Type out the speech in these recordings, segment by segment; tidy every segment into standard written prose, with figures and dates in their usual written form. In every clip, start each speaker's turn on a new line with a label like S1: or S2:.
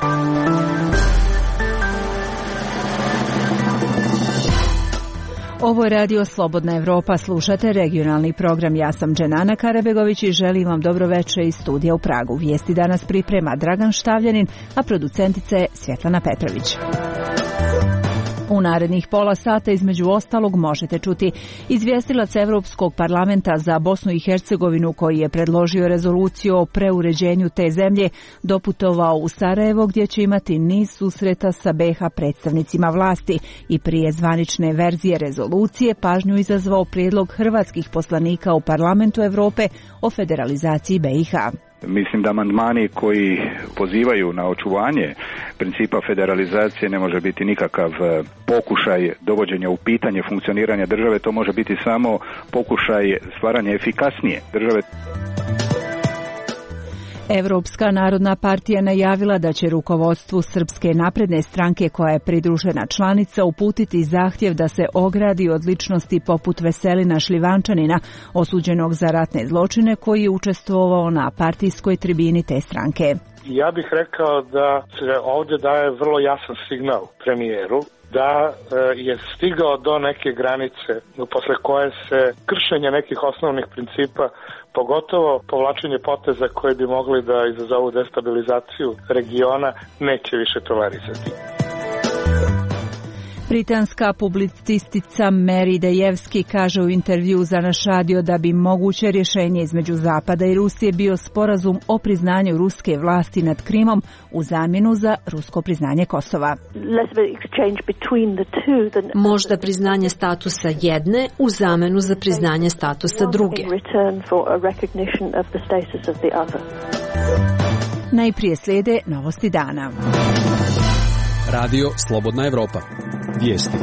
S1: Ovo je Radio Slobodna Evropa, slušate regionalni program. Ja sam Dženana Karabegović i želim vam dobro večer iz studija u Pragu. Vijesti danas priprema Dragan Štavljanin, a producentica je Svjetlana Petrović. U narednih pola sata između ostalog možete čuti izvjestilac Evropskog parlamenta za Bosnu i Hercegovinu koji je predložio rezoluciju o preuređenju te zemlje doputovao u Sarajevo gdje će imati niz susreta sa BiH predstavnicima vlasti i prije zvanične verzije rezolucije pažnju izazvao prijedlog hrvatskih poslanika u Parlamentu Europe o federalizaciji BiH.
S2: Mislim da amandmani koji pozivaju na očuvanje principa federalizacije ne može biti nikakav pokušaj dovođenja u pitanje funkcioniranja države, to može biti samo pokušaj stvaranja efikasnije države.
S1: Evropska narodna partija najavila da će rukovodstvu Srpske napredne stranke koja je pridružena članica uputiti zahtjev da se ogradi od ličnosti poput Veselina Šljivančanina, osuđenog za ratne zločine koji je učestvovao na partijskoj tribini te stranke.
S3: Ja bih rekao da se ovdje daje vrlo jasan signal premijeru da je stigao do neke granice posle koje se kršenje nekih osnovnih principa, pogotovo povlačenje poteza koji bi mogli da izazovu destabilizaciju regiona, neće više tolerisati.
S1: Britanska publicistica Mary Dejevski kaže u intervju za naš radio da bi moguće rješenje između Zapada i Rusije bio sporazum o priznanju ruske vlasti nad Krimom u zamjenu za rusko priznanje Kosova.
S4: Možda priznanje statusa jedne u zamjenu za priznanje statusa druge.
S1: Najprije slijede novosti dana.
S5: Radio Slobodna Evropa. Vijesti.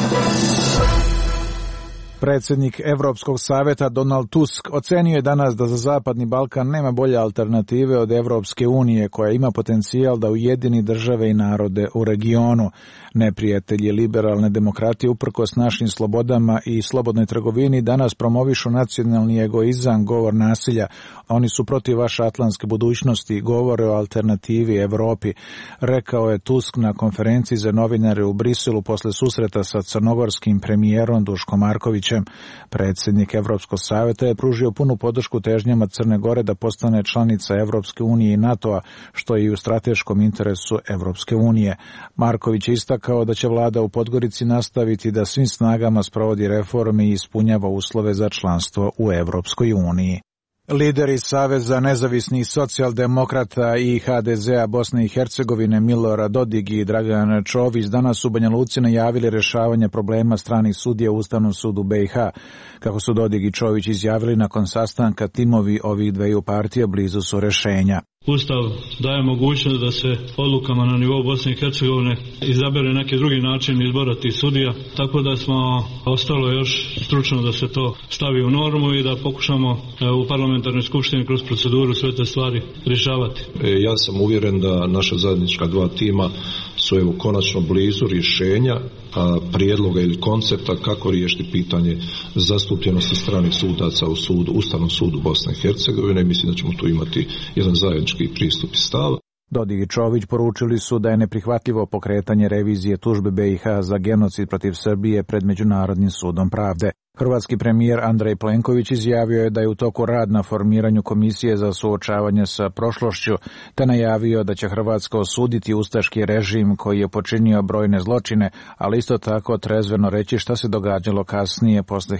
S6: Predsjednik Europskog savjeta Donald Tusk ocenio je danas da za Zapadni Balkan nema bolje alternative od Europske unije koja ima potencijal da ujedini države i narode u regionu. Neprijatelji liberalne demokratije uprkos našim slobodama i slobodnoj trgovini danas promovišu nacionalni egoizam, govor nasilja. Oni su protiv vaše atlantske budućnosti, govore o alternativi Europi, rekao je Tusk na konferenciji za novinare u Briselu posle susreta sa crnogorskim premijerom Duškom Markovićem. Predsjednik Europskog savjeta je pružio punu podršku težnjama Crne Gore da postane članica Europske unije i NATO-a, što je i u strateškom interesu Europske unije. Marković je istakao da će vlada u Podgorici nastaviti da svim snagama sprovodi reforme i ispunjava uslove za članstvo u Europskoj uniji. Lideri Saveza nezavisnih socijaldemokrata i HDZ-a Bosne i Hercegovine Milorad Dodig i Dragan Čović danas u Banja Luci najavili rješavanje problema stranih sudija u Ustavnom sudu BiH. Kako su Dodig i Čović izjavili nakon sastanka, timovi ovih dveju partija blizu su rješenja.
S7: Ustav daje mogućnost da se odlukama na nivou Bosne i Hercegovine izabere neki drugi način izbora tih sudija, tako da smo ostalo još stručno da se to stavi u normu i da pokušamo u parlamentarnoj skupštini kroz proceduru sve te stvari rješavati.
S8: Ja sam uvjeren da naša zajednička dva tima su konačno blizu rješenja prijedloga ili koncepta kako riješiti pitanje zastupljenosti stranih sudaca u Ustavnom sudu Bosne i Hercegovine i mislim da ćemo tu imati jedan zajednički pristup i stav.
S6: Dodig i Čović poručili su da je neprihvatljivo pokretanje revizije tužbe BiH za genocid protiv Srbije pred Međunarodnim sudom pravde. Hrvatski premijer Andrej Plenković izjavio je da je u toku rad na formiranju komisije za suočavanje sa prošlošću, te najavio da će Hrvatska osuditi ustaški režim koji je počinio brojne zločine, ali isto tako trezveno reći šta se događalo kasnije posle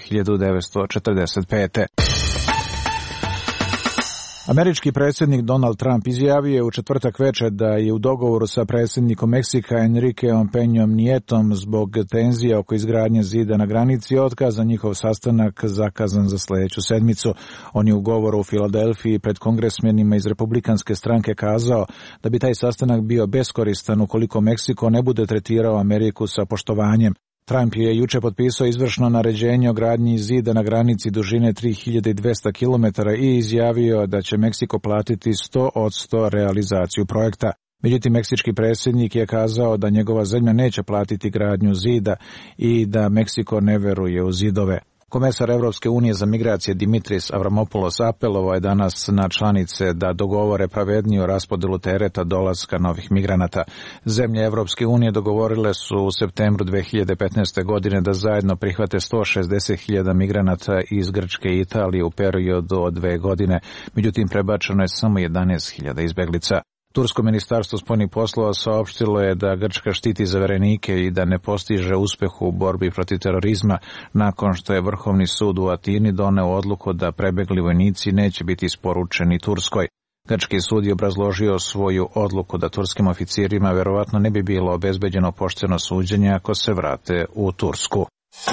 S6: 1945. Američki predsjednik Donald Trump izjavio je u četvrtak večer da je u dogovoru sa predsjednikom Meksika Enriqueom Peñom Nietom zbog tenzija oko izgradnje zida na granici otkazan njihov sastanak zakazan za sljedeću sedmicu. On je u govoru u Filadelfiji pred kongresmenima iz Republikanske stranke kazao da bi taj sastanak bio beskoristan ukoliko Meksiko ne bude tretirao Ameriku sa poštovanjem. Trump je juče potpisao izvršno naređenje o gradnji zida na granici dužine 3200 km i izjavio da će Meksiko platiti 100% realizaciju projekta. Međutim, meksički predsjednik je kazao da njegova zemlja neće platiti gradnju zida i da Meksiko ne veruje u zidove. Komesar Evropske unije za migracije Dimitris Avramopoulos apelovao je danas na članice da dogovore pravedniju raspodelu tereta dolaska novih migranata. Zemlje Evropske unije dogovorile su u septembru 2015. godine da zajedno prihvate 160.000 migranata iz Grčke i Italije u periodu od 2 godine, međutim prebačeno je samo 11.000 izbeglica. Tursko ministarstvo spoljnih poslova saopštilo je da Grčka štiti zaverenike i da ne postiže uspeh u borbi protiv terorizma nakon što je Vrhovni sud u Atini doneo odluku da prebegli vojnici neće biti isporučeni Turskoj. Grčki sud je obrazložio svoju odluku da turskim oficirima verovatno ne bi bilo obezbeđeno pošteno suđenje ako se vrate u Tursku.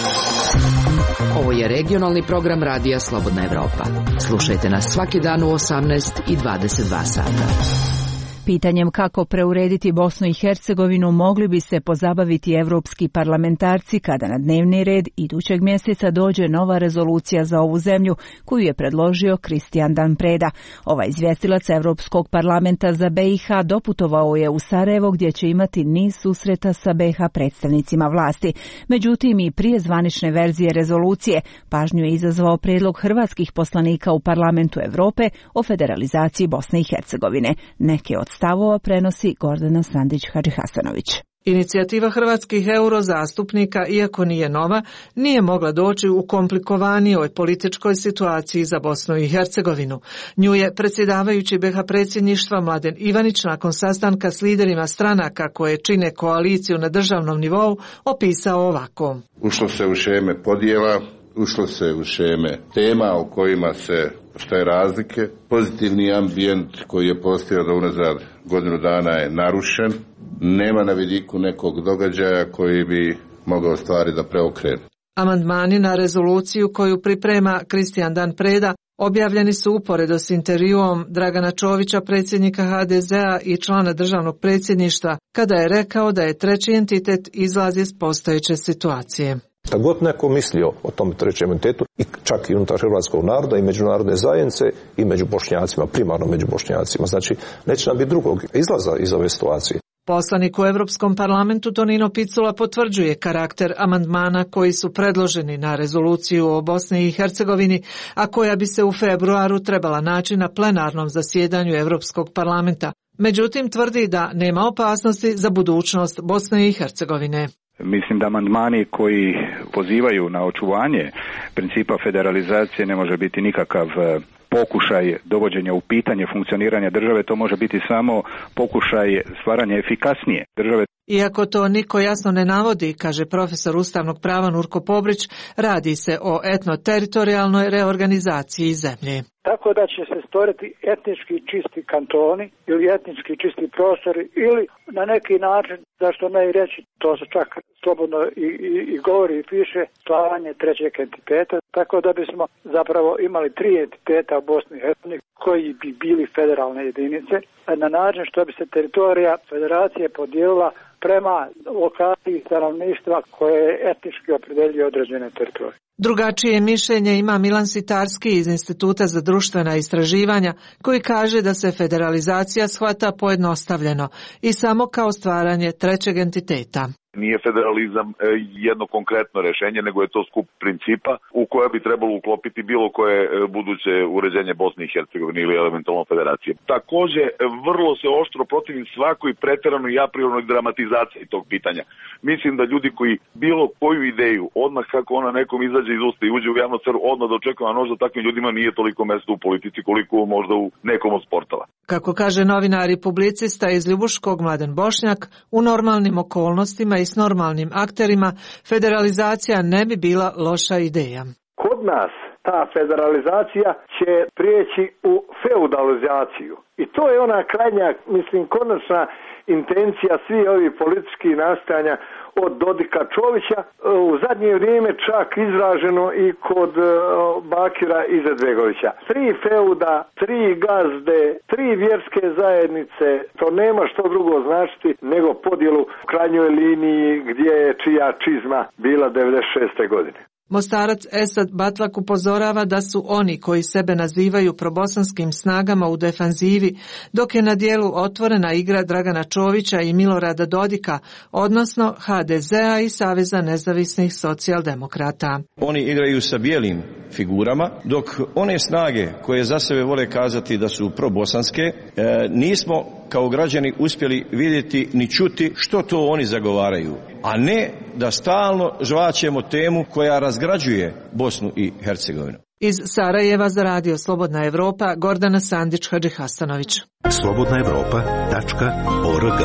S9: Ovo je regionalni program Radija Slobodna Evropa. Slušajte nas svaki dan u 18 i 22 sata.
S1: Pitanjem kako preurediti Bosnu i Hercegovinu mogli bi se pozabaviti evropski parlamentarci kada na dnevni red idućeg mjeseca dođe nova rezolucija za ovu zemlju koju je predložio Cristian Dan Preda. Ovaj izvjestilac Evropskog parlamenta za BiH doputovao je u Sarajevo gdje će imati niz susreta sa BiH predstavnicima vlasti. Međutim, i prije zvanične verzije rezolucije pažnju je izazvao prijedlog hrvatskih poslanika u Parlamentu Europe o federalizaciji Bosne i Hercegovine. Neke od stavova prenosi Gordana Sandić-Hadžihasanović.
S10: Inicijativa hrvatskih eurozastupnika, iako nije nova, nije mogla doći u komplikovanijoj političkoj situaciji za Bosnu i Hercegovinu. Nju je predsjedavajući BiH predsjedništva Mladen Ivanić nakon sastanka s liderima stranaka koje čine koaliciju na državnom nivou opisao ovako.
S11: Ušlo se u šeme podjela, ušlo se u šeme tema o kojima se postoje razlike. Pozitivni ambijent koji je postojao do unazad godinu dana je narušen. Nema na vidiku nekog događaja koji bi mogao stvari da preokrene.
S10: Amandmani na rezoluciju koju priprema Cristian Dan Preda objavljeni su uporedo s intervjuom Dragana Čovića, predsjednika HDZ-a i člana državnog predsjedništva, kada je rekao da je treći entitet izlaz iz postojeće situacije.
S8: Kad god neko mislio o tom trećem entitetu, i čak i unutar hrvatskog naroda i međunarodne zajednice i među Bošnjacima, primarno među Bošnjacima, znači neće nam biti drugog izlaza iz ove situacije.
S10: Poslanik u Europskom parlamentu Tonino Picula potvrđuje karakter amandmana koji su predloženi na rezoluciju o Bosni i Hercegovini, a koja bi se u februaru trebala naći na plenarnom zasjedanju Europskog parlamenta. Međutim, tvrdi da nema opasnosti za budućnost Bosne i Hercegovine.
S2: Mislim da amandmani koji pozivaju na očuvanje principa federalizacije ne može biti nikakav pokušaj dovođenja u pitanje funkcioniranja države, to može biti samo pokušaj stvaranja efikasnije države.
S10: Iako to niko jasno ne navodi, kaže profesor ustavnog prava Nurko Pobrić, radi se o etno-teritorijalnoj reorganizaciji zemlje.
S12: Tako da će se stvoriti etnički čisti kantoni ili etnički čisti prostori ili na neki način, zašto ne i reći, to se čak slobodno i govori i piše, stvaranje trećeg entiteta, tako da bismo zapravo imali 3 entiteta u Bosni i Hercegovini koji bi bili federalne jedinice, na način što bi se teritorija federacije podijelila prema lokaciji stanovništva koje etnički opredeljuje određene teritorije.
S10: Drugačije mišljenje ima Milan Sitarski iz Instituta za društvena istraživanja, koji kaže da se federalizacija shvata pojednostavljeno i samo kao stvaranje trećeg entiteta.
S13: Nije federalizam jedno konkretno rješenje, nego je to skup principa u koje bi trebalo uklopiti bilo koje buduće uređenje Bosne i Hercegovine ili eventualno federacije. Također, vrlo se oštro protivim svakoj pretjeranoj i apriornoj dramatizaciji tog pitanja. Mislim da ljudi koji bilo koju ideju, odmah kako ona nekom izađe iz usta i uđe u javnu sferu, odmah dočekuje, a možda takvim ljudima nije toliko mjesto u politici koliko možda u nekom od sportova.
S10: Kako kaže novinar i publicista iz Ljubuškog Mladen Bošnjak, u normalnim okolnostima i s normalnim akterima federalizacija ne bi bila loša ideja.
S12: Kod nas ta federalizacija će prijeći u feudalizaciju. I to je ona krajnja, konačna intencija svih ovih političkih nastojanja od Dodika Čovića, u zadnje vrijeme čak izraženo i kod Bakira Izetbegovića. 3 feuda, 3 gazde, 3 vjerske zajednice, to nema što drugo značiti nego podjelu u krajnjoj liniji gdje je čija čizma bila 96. godine.
S10: Mostarac Esad Batlak upozorava da su oni koji sebe nazivaju probosanskim snagama u defanzivi, dok je na dijelu otvorena igra Dragana Čovića i Milorada Dodika, odnosno HDZ-a i Saveza nezavisnih socijaldemokrata.
S14: Oni igraju sa bijelim figurama, dok one snage koje za sebe vole kazati da su probosanske, nismo kao građani uspjeli vidjeti ni čuti što to oni zagovaraju, a ne da stalno žvaćemo temu koja razgrađuje Bosnu i Hercegovinu.
S10: Iz Sarajeva za Radio Slobodna Evropa, Gordana Sandić-Hadžihastanović.
S15: slobodnaevropa.org.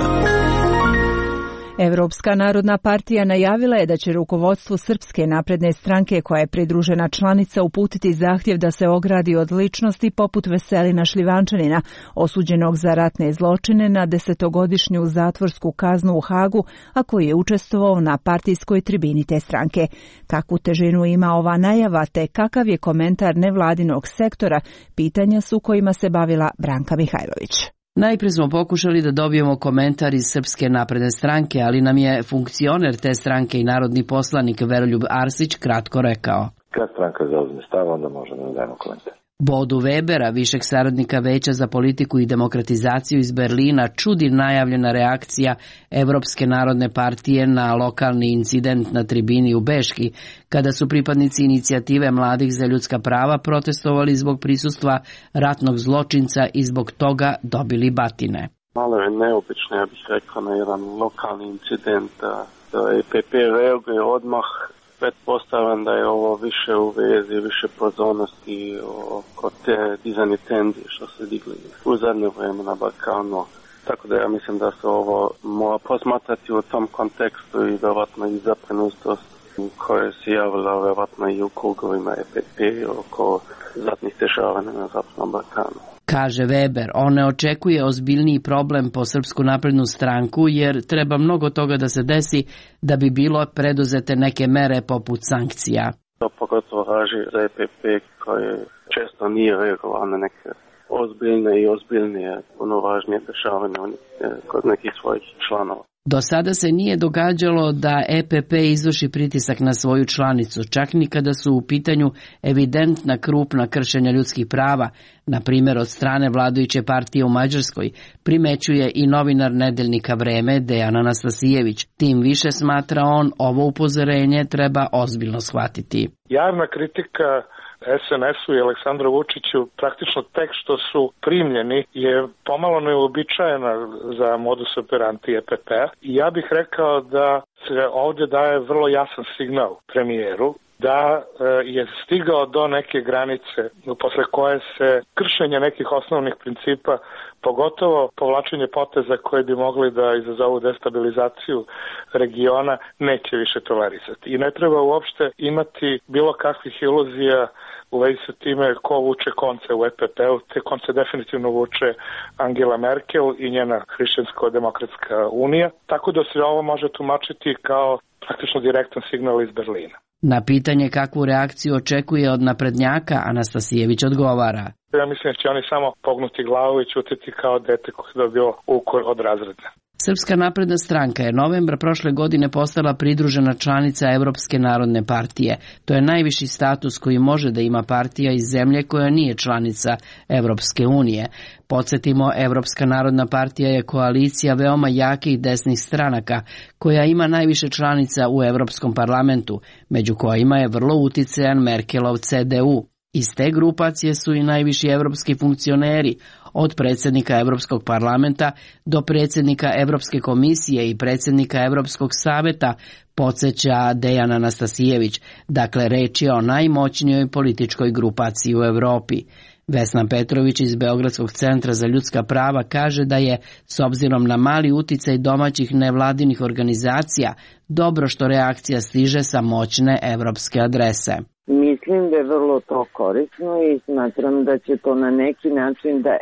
S1: Evropska narodna partija najavila je da će rukovodstvu Srpske napredne stranke, koja je pridružena članica, uputiti zahtjev da se ogradi od ličnosti poput Veselina Šljivančanina, osuđenog za ratne zločine na 10-godišnju zatvorsku kaznu u Hagu, a koji je učestvovao na partijskoj tribini te stranke. Kakvu težinu ima ova najava, te kakav je komentar nevladinog sektora, pitanja su kojima se bavila Branka Mihajlović.
S16: Najprije smo pokušali da dobijemo komentar iz Srpske napredne stranke, ali nam je funkcioner te stranke i narodni poslanik Veroljub Arsić kratko rekao:
S17: kad stranka zauzme stav, onda možemo da dajemo komentar.
S16: Bodu Webera, višeg saradnika Veća za politiku i demokratizaciju iz Berlina, čudi najavljena reakcija Evropske narodne partije na lokalni incident na tribini u Beški, kada su pripadnici inicijative Mladih za ljudska prava protestovali zbog prisustva ratnog zločinca i zbog toga dobili batine.
S18: Malo je neobično, ja bih rekao, na jedan lokalni incident da EPP reaguje odmah. Pretpostavljam da je ovo više u vezi, više pozornosti oko te dizanje tenzije što se digli u zadnje vrijeme na Balkanu. Tako da ja mislim da se ovo mora posmatrati u tom kontekstu i vjerovatno i zabrinutost koja se javila vjerovatno i u krugovima EPP oko ratnih dešavanja na Zapadnom Balkanu.
S16: Kaže Weber, on ne očekuje ozbiljniji problem po Srpsku naprednu stranku jer treba mnogo toga da se desi da bi bilo preduzete neke mere poput sankcija.
S18: To pogotovo važi za EPP koje često nije reagovao na neke ozbiljne i ozbiljnije, puno važnije dešavanja kod nekih svojih članova.
S16: Do sada se nije događalo da EPP izvrši pritisak na svoju članicu, čak ni kada su u pitanju evidentna krupna kršenja ljudskih prava, na primjer od strane vladajuće partije u Mađarskoj, primećuje i novinar nedeljnika Vreme Dejan Anastasijević. Tim više, smatra on, ovo upozorenje treba ozbiljno shvatiti.
S3: Javna kritika SNS-u i Aleksandru Vučiću praktično tek što su primljeni je pomalo neuobičajena za modus operandi EPP-a i ja bih rekao da se ovdje daje vrlo jasan signal premijeru da je stigao do neke granice posle koje se kršenje nekih osnovnih principa, pogotovo povlačenje poteza koji bi mogli da izazovu destabilizaciju regiona, neće više tolerisati. I ne treba uopšte imati bilo kakvih iluzija u vezi sa time ko vuče konce u EPP-u. Te konce definitivno vuče Angela Merkel i njena Hrišćansko-demokratska unija, tako da se ovo može tumačiti kao praktično direktan signal iz Berlina.
S16: Na pitanje kakvu reakciju očekuje od naprednjaka, Anastasijević odgovara:
S3: ja mislim da će oni samo pognuti glavu i ćutiti kao dete koje je dobio ukor od razreda.
S16: Srpska napredna stranka je novembra prošle godine postala pridružena članica Evropske narodne partije. To je najviši status koji može da ima partija iz zemlje koja nije članica Evropske unije. Podsjetimo, Evropska narodna partija je koalicija veoma jakih desnih stranaka koja ima najviše članica u Evropskom parlamentu, među kojima je vrlo uticajan Merkelov CDU. Iz te grupacije su i najviši evropski funkcioneri, od predsjednika Evropskog parlamenta do predsjednika Evropske komisije i predsjednika Evropskog saveta, podsjeća Dejan Anastasijević. Dakle, reč je o najmoćnijoj političkoj grupaciji u Europi. Vesna Petrović iz Beogradskog centra za ljudska prava kaže da je, s obzirom na mali uticaj domaćih nevladinih organizacija, dobro što reakcija stiže sa moćne evropske adrese.
S19: Mislim da je vrlo to korisno i smatram da će to na neki način da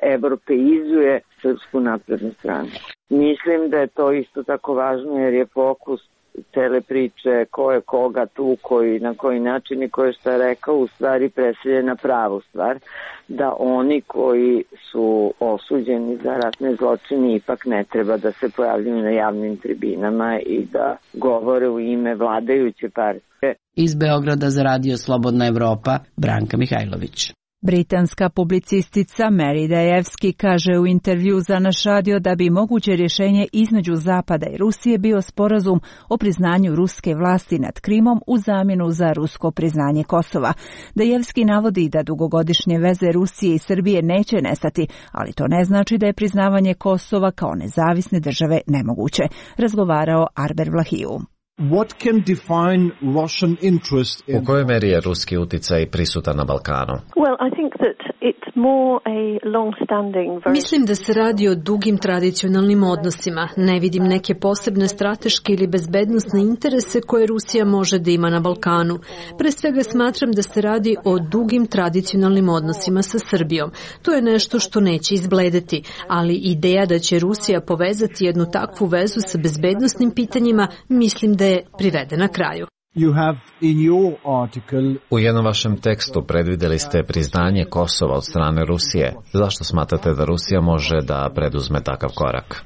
S19: europeizuje Srpsku naprednu stranku. Mislim da je to isto tako važno jer je fokus cele priče ko je koga tu, koji na koji način i ko je šta rekao, u stvari preselje na pravu stvar, da oni koji su osuđeni za ratne zločine ipak ne treba da se pojavljuju na javnim tribinama i da govore u ime vladajuće partije.
S16: Iz Beograda za Radio Slobodna Evropa, Branka Mihajlović.
S1: Britanska publicistica Mary Dejevski kaže u intervju za naš radio da bi moguće rješenje između Zapada i Rusije bio sporazum o priznanju ruske vlasti nad Krimom u zamjenu za rusko priznanje Kosova. Dejevski navodi da dugogodišnje veze Rusije i Srbije neće nestati, ali to ne znači da je priznavanje Kosova kao nezavisne države nemoguće. Razgovarao Arber Vlahiju.
S15: U kojoj meri je ruski uticaj prisutan na Balkanu?
S4: Mislim da se radi o dugim tradicionalnim odnosima. Ne vidim neke posebne strateške ili bezbednosne interese koje Rusija može da ima na Balkanu. Pre svega smatram da se radi o dugim tradicionalnim odnosima sa Srbijom. To je nešto što neće izbledeti, ali ideja da će Rusija povezati jednu takvu vezu sa bezbednosnim pitanjima, mislim da je privedena kraju.
S15: U jednom vašem tekstu predvidjeli ste priznanje Kosova od strane Rusije. Zašto smatrate da Rusija može da preduzme takav korak?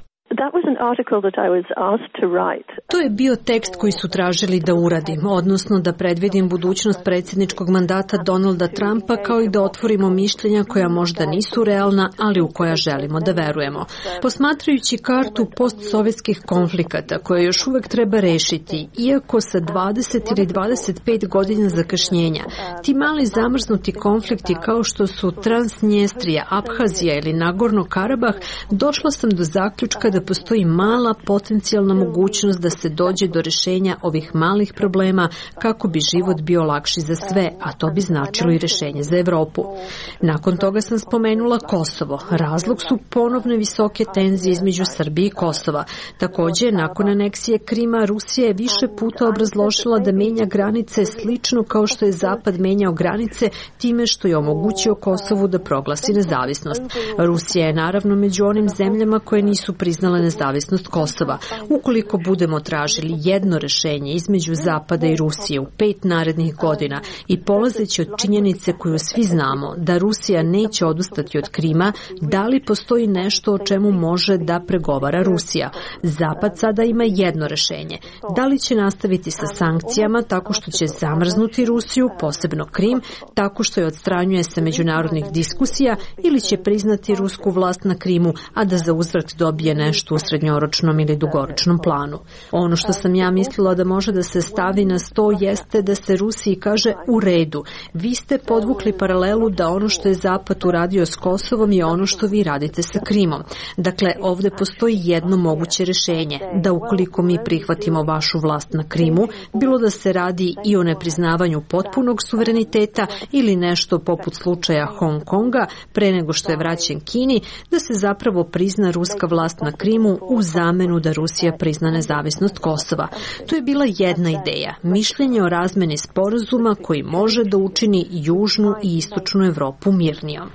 S4: To je bio tekst koji su tražili da uradim, odnosno da predvidim budućnost predsjedničkog mandata Donalda Trumpa, kao i da otvorimo mišljenja koja možda nisu realna, ali u koja želimo da verujemo. Posmatrajući kartu postsovjetskih konflikata koje još uvek treba rešiti, iako sa 20 ili 25 godina zakašnjenja, ti mali zamrznuti konflikti kao što su Transnjestrija, Abhazija ili Nagorno Karabah, došla sam do zaključka da postoji mala potencijalna mogućnost da se dođe do rješenja ovih malih problema kako bi život bio lakši za sve, a to bi značilo i rješenje za Evropu. Nakon toga sam spomenula Kosovo. Razlog su ponovne visoke tenzije između Srbije i Kosova. Također, nakon aneksije Krima, Rusija je više puta obrazložila da menja granice slično kao što je Zapad menjao granice time što je omogućio Kosovu da proglasi nezavisnost. Rusija je naravno među onim zemljama koje nisu priznale nezavisnost Kosova. Ukoliko budemo tražili jedno rješenje između Zapada i Rusije u 5 narednih godina i polazeći od činjenice koju svi znamo da Rusija neće odustati od Krima, da li postoji nešto o čemu može da pregovara Rusija? Zapad sada ima jedno rješenje. Da li će nastaviti sa sankcijama tako što će zamrznuti Rusiju, posebno Krim, tako što je odstranjuje sa međunarodnih diskusija, ili će priznati rusku vlast na Krimu, a da za uzvrat dobije nešto u srednjoročnom ili dugoročnom planu. Ono što sam ja mislila da može da se stavi na sto jeste da se Rusiji kaže u redu. Vi ste podvukli paralelu da ono što je Zapad uradio s Kosovom je ono što vi radite sa Krimom. Dakle, ovdje postoji jedno moguće rješenje, da ukoliko mi prihvatimo vašu vlast na Krimu, bilo da se radi i o nepriznavanju potpunog suvereniteta ili nešto poput slučaja Hong Konga pre nego što je vraćen Kini, da se zapravo prizna ruska vlast na Krimu u zamenu da Rusija prizna nezavisnost Kosova. To je bila jedna ideja, mišljenje o razmeni sporazuma koji može da učini južnu i istočnu Evropu mirnijom.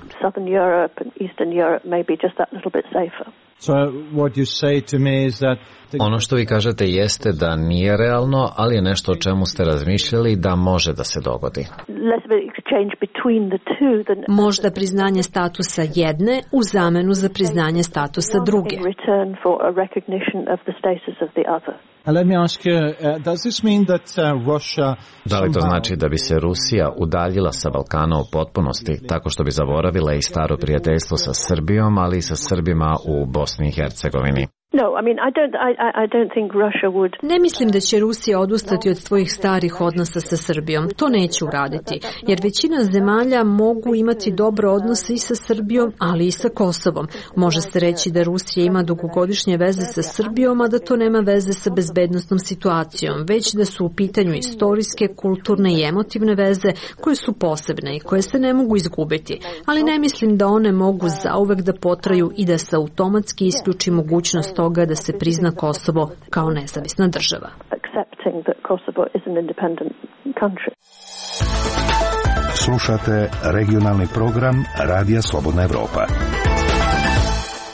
S15: Ono što vi kažete jeste da nije realno, ali je nešto o čemu ste razmišljali da može da se dogodi.
S4: Možda priznanje statusa jedne u zamenu za priznanje statusa druge.
S15: Da li to znači da bi se Rusija udaljila sa Balkana u potpunosti, tako što bi zaboravila i staro prijateljstvo sa Srbijom, ali i sa Srbima u Bosni i Hercegovini?
S4: Ne mislim da će Rusija odustati od svojih starih odnosa sa Srbijom. To neće uraditi, jer većina zemalja mogu imati dobre odnose i sa Srbijom, ali i sa Kosovom. Može se reći da Rusija ima dugogodišnje veze sa Srbijom, a da to nema veze sa bezbednosnom situacijom, već da su u pitanju istorijske, kulturne i emotivne veze koje su posebne i koje se ne mogu izgubiti. Ali ne mislim da one mogu zauvek da potraju i da se automatski isključi mogućnost toga da se prizna Kosovo kao nezavisna država.
S20: Slušate regionalni program Radija Slobodna Evropa.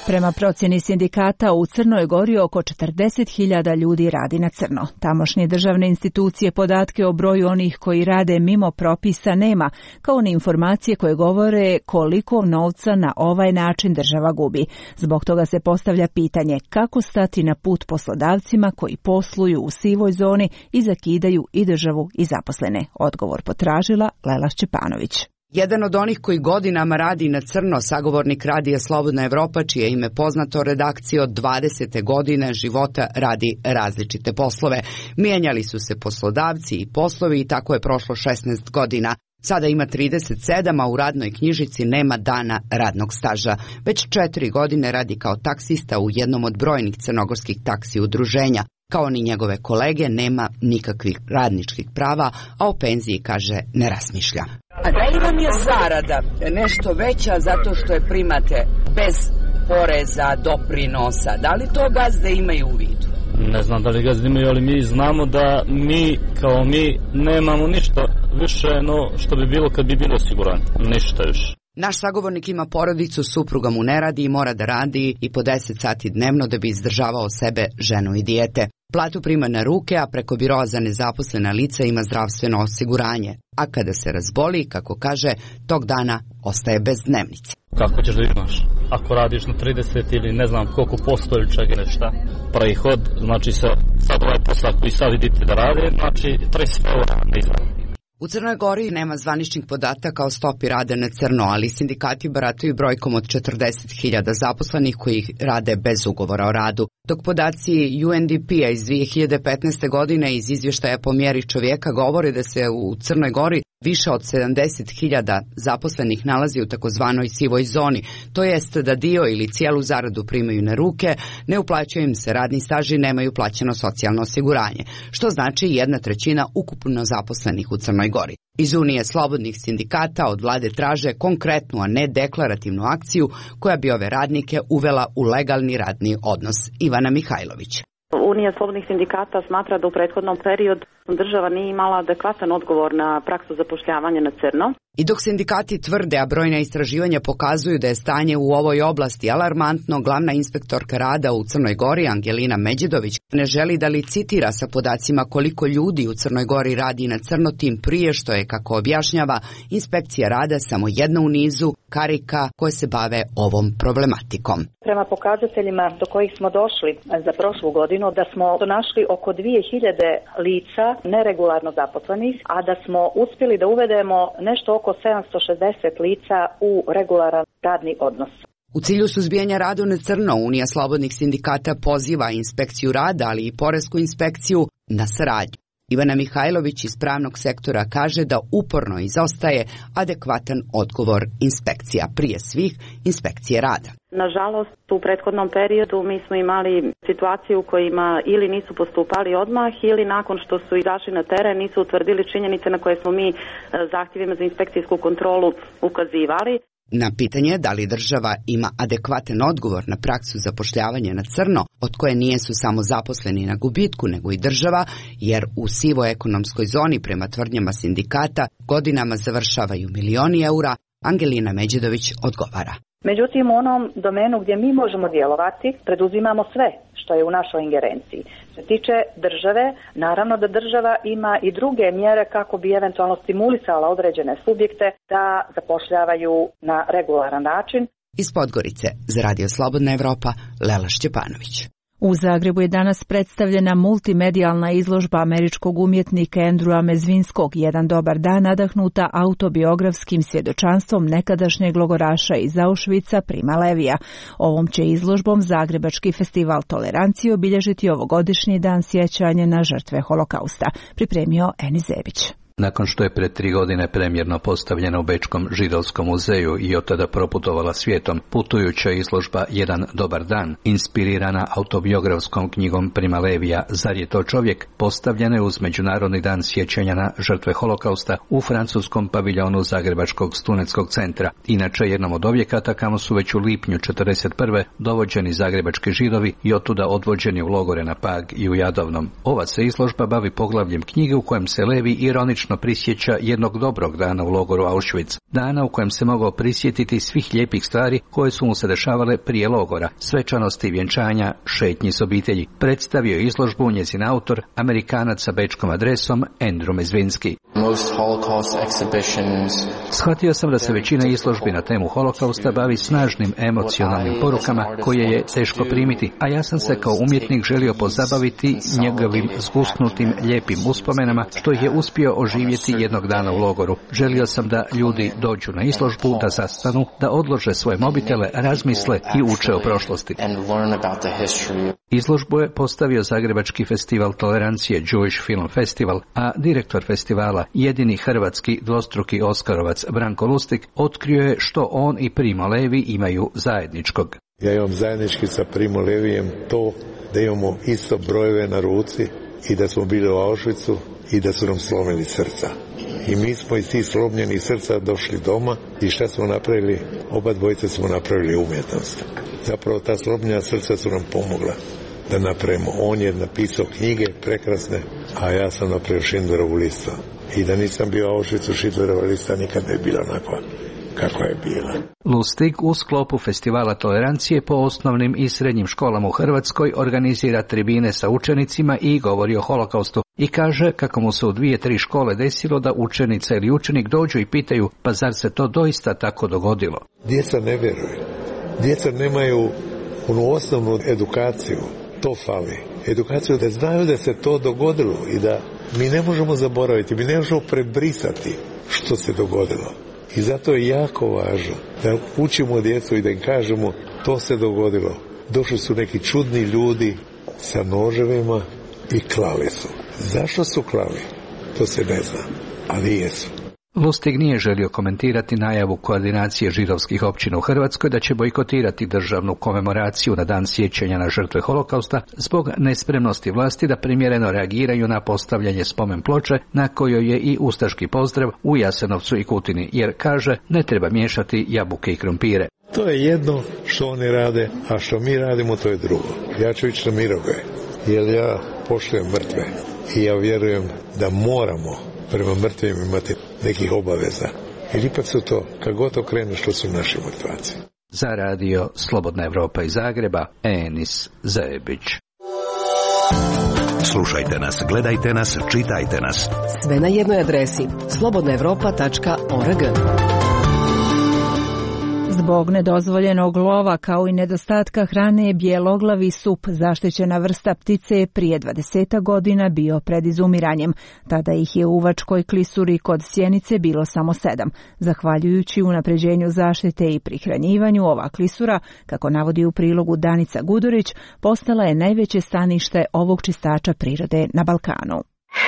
S1: Prema procjeni sindikata u Crnoj Gori oko 40.000 ljudi radi na crno. Tamošnje državne institucije podatke o broju onih koji rade mimo propisa nema, kao ni informacije koje govore koliko novca na ovaj način država gubi. Zbog toga se postavlja pitanje kako stati na put poslodavcima koji posluju u sivoj zoni i zakidaju i državu i zaposlene. Odgovor potražila Lela Šćepanović.
S20: Jedan od onih koji godinama radi na crno, sagovornik Radija Slobodna Evropa, čije ime poznato, redakcije od 20. godine života radi različite poslove. Mijenjali su se poslodavci i poslovi i tako je prošlo 16 godina. Sada ima 37, a u radnoj knjižici nema dana radnog staža. Već 4 godine radi kao taksista u jednom od brojnih crnogorskih taksi udruženja. Kao ni njegove kolege, nema nikakvih radničkih prava, a o penziji, kaže, ne razmišlja. A da li vam je zarada nešto veća zato što je primate bez poreza, doprinosa? Da li to gazde imaju u vidu?
S21: Ne znam da li gazde imaju, ali mi znamo da mi, kao mi, nemamo ništa više no što bi bilo kad bi bilo osiguranje. Ništa više.
S20: Naš sagovornik ima porodicu, supruga mu ne radi i mora da radi i po 10 sati dnevno da bi izdržavao sebe, ženu i dijete. Platu prima na ruke, a preko biroa za nezaposlena lica ima zdravstveno osiguranje. A kada se razboli, kako kaže, tog dana ostaje bez dnevnice.
S21: Kako ćeš da imaš? Ako radiš na 30 ili ne znam koliko posto ili čega nešto, prihod, znači sad ovaj posao koji sad idite da radi, znači 30 eura ne izradi.
S20: U Crnoj Gori nema zvaničnih podataka o stopi rada na crno, ali sindikati barataju brojkom od 40.000 zaposlenih koji rade bez ugovora o radu. Dok podaci UNDP-a iz 2015. godine iz izvještaja po mjeri čovjeka govore da se u Crnoj Gori više od 70.000 zaposlenih nalazi u takozvanoj sivoj zoni, to jest da dio ili cijelu zaradu primaju na ruke, ne uplaćuje im se radni staž i nemaju plaćeno socijalno osiguranje, što znači 1/3 ukupno zaposlenih u Crnoj Gori. Iz Unije slobodnih sindikata od vlade traže konkretnu, a ne deklarativnu akciju koja bi ove radnike uvela u legalni radni odnos. Ivana Mihajlović.
S22: Unija slobodnih sindikata smatra da u prethodnom periodu država nije imala adekvatan odgovor na praksu zapošljavanja na crno.
S20: I dok sindikati tvrde, a brojna istraživanja pokazuju da je stanje u ovoj oblasti alarmantno, glavna inspektorka rada u Crnoj Gori, Angelina Međedović, ne želi da licitira sa podacima koliko ljudi u Crnoj Gori radi na crno, tim prije što je, kako objašnjava, inspekcija rada samo jedna u nizu karika koje se bave ovom problematikom.
S22: Prema pokazateljima do kojih smo došli za prošlu godinu, da smo našli oko 2000 lica neregularno zaposlenih, a da smo uspjeli da uvedemo nešto oko 760 lica u regularan radni odnos.
S20: U cilju suzbijanja rada na crno, Unija slobodnih sindikata poziva inspekciju rada, ali i poresku inspekciju na saradnju. Ivana Mihajlović iz pravnog sektora kaže da uporno izostaje adekvatan odgovor inspekcija, prije svih inspekcije rada.
S22: Nažalost, u prethodnom periodu mi smo imali situaciju u kojima ili nisu postupali odmah ili nakon što su izašli na teren nisu utvrdili činjenice na koje smo mi zahtjevima za inspekcijsku kontrolu ukazivali.
S20: Na pitanje da li država ima adekvatan odgovor na praksu zapošljavanja na crno, od koje nijesu samo zaposleni na gubitku, nego i država, jer u sivoj ekonomskoj zoni prema tvrdnjama sindikata godinama završavaju milioni eura, Angelina Međedović odgovara.
S22: Međutim, u onom domenu gdje mi možemo djelovati, preduzimamo sve što je u našoj ingerenciji. Što se tiče države, naravno da država ima i druge mjere kako bi eventualno stimulisala određene subjekte da zapošljavaju na regularan način.
S20: Iz Podgorice, za Radio Slobodna Evropa, Lela Šćepanović.
S1: U Zagrebu je danas predstavljena multimedijalna izložba američkog umjetnika Andrewa Mezvinskog, Jedan dobar dan, nadahnuta autobiografskim svjedočanstvom nekadašnjeg logoraša iz Auschwitza Prima Levija. Ovom će izložbom Zagrebački festival tolerancije obilježiti ovogodišnji dan sjećanja na žrtve holokausta, pripremio Eni Zebić.
S23: Nakon što je pred 3 godine premjerno postavljena u Bečkom židovskom muzeju i od tada proputovala svijetom, putujuća izložba Jedan dobar dan, inspirirana autobiografskom knjigom Prima Levija Zar je to čovjek, postavljena je uz Međunarodni dan sjećanja na žrtve holokausta u francuskom paviljonu Zagrebačkog studentskog centra, inače jednom od objekata kamo su već u lipnju 1941. dovođeni zagrebački židovi i otuda odvođeni u logore na Pag i u Jadovnom. Ova se izložba bavi poglavljem knjige u kojem se Levi ironično pojedinačno prisjeća jednog dobrog dana u logoru Auschwitz, dana u kojem se mogao prisjetiti svih lijepih stvari koje su mu se dešavale prije logora, svečanosti, vjenčanja, šetnji s obitelji. Predstavio izložbu njezin autor, Amerikanac sa bečkom adresom Andrew Mezvinski. Shvatio sam da se većina izložbi na temu holokausta bavi snažnim emocionalnim porukama koje je teško primiti, a ja sam se kao umjetnik želio pozabaviti njegovim zgusnutim lijepim uspomenama što ih je uspio oživjeti jednog dana u logoru. Želio sam da ljudi dođu na izložbu, da zastanu, da odlože svoje mobitele, razmisle i uče o prošlosti. Izložbu je postavio Zagrebački festival tolerancije Jewish Film Festival, a direktor festivala, jedini hrvatski dvostruki Oskarovac Branko Lustig, otkrio je što on i Primo Levi imaju zajedničkog.
S5: Ja imam zajednički sa Primo Levijem to da imamo isto brojeve na ruci i da smo bili u Auschwitzu i da su nam slomili srca. I mi smo iz tih slomljenih srca došli doma i šta smo napravili? Oba dvojice smo napravili umjetnost. Zapravo ta slomljena srca su nam pomogla da napravimo. On je napisao knjige prekrasne, a ja sam napravio Schindlerovu listu. I da nisam bio u Auschwitzu, Schindlerova lista nikad ne bila onakva kako je bila.
S23: Lustig u sklopu festivala tolerancije po osnovnim i srednjim školama u Hrvatskoj organizira tribine sa učenicima i govori o holokaustu. I kaže kako mu se u 2-3 škole desilo da učenica ili učenik dođu i pitaju pa zar se to doista tako dogodilo.
S5: Djeca ne vjeruju. Djeca nemaju onu osnovnu edukaciju. To fali. Edukaciju da znaju da se to dogodilo i da mi ne možemo zaboraviti, mi ne možemo prebrisati što se dogodilo. I zato je jako važno da učimo djecu i da im kažemo to se dogodilo. Došli su neki čudni ljudi sa noževima i klali su. Zašto su klali? To se ne zna, ali jesu.
S23: Lustig nije želio komentirati najavu koordinacije židovskih općina u Hrvatskoj da će bojkotirati državnu komemoraciju na dan sjećanja na žrtve holokausta zbog nespremnosti vlasti da primjereno reagiraju na postavljanje spomen ploče na kojoj je i ustaški pozdrav u Jasenovcu i Kutini, jer kaže ne treba miješati jabuke i krumpire.
S5: To je jedno što oni rade, a što mi radimo to je drugo. Ja ću ići na Mirogoj, jer ja poštujem mrtve i ja vjerujem da moramo prema mrtvima imati nekih obaveza. Jer ipak su to, kad god okrene, što su naši mrtvaci.
S23: Za radio Slobodna Evropa iz Zagreba, Enis Zajebić.
S6: Slušajte nas, gledajte nas, čitajte nas.
S7: Sve na jednoj adresi slobodnaevropa.org.
S1: Zbog nedozvoljenog lova kao i nedostatka hrane bjeloglavi sup, zaštićena vrsta ptice, je prije 20 godina bio pred izumiranjem. Tada ih je u Uvačkoj klisuri kod Sjenice bilo samo 7. Zahvaljujući unapređenju zaštite i prihranjivanju, ova klisura, kako navodi u prilogu Danica Gudurić, postala je najveće stanište ovog čistača prirode na Balkanu.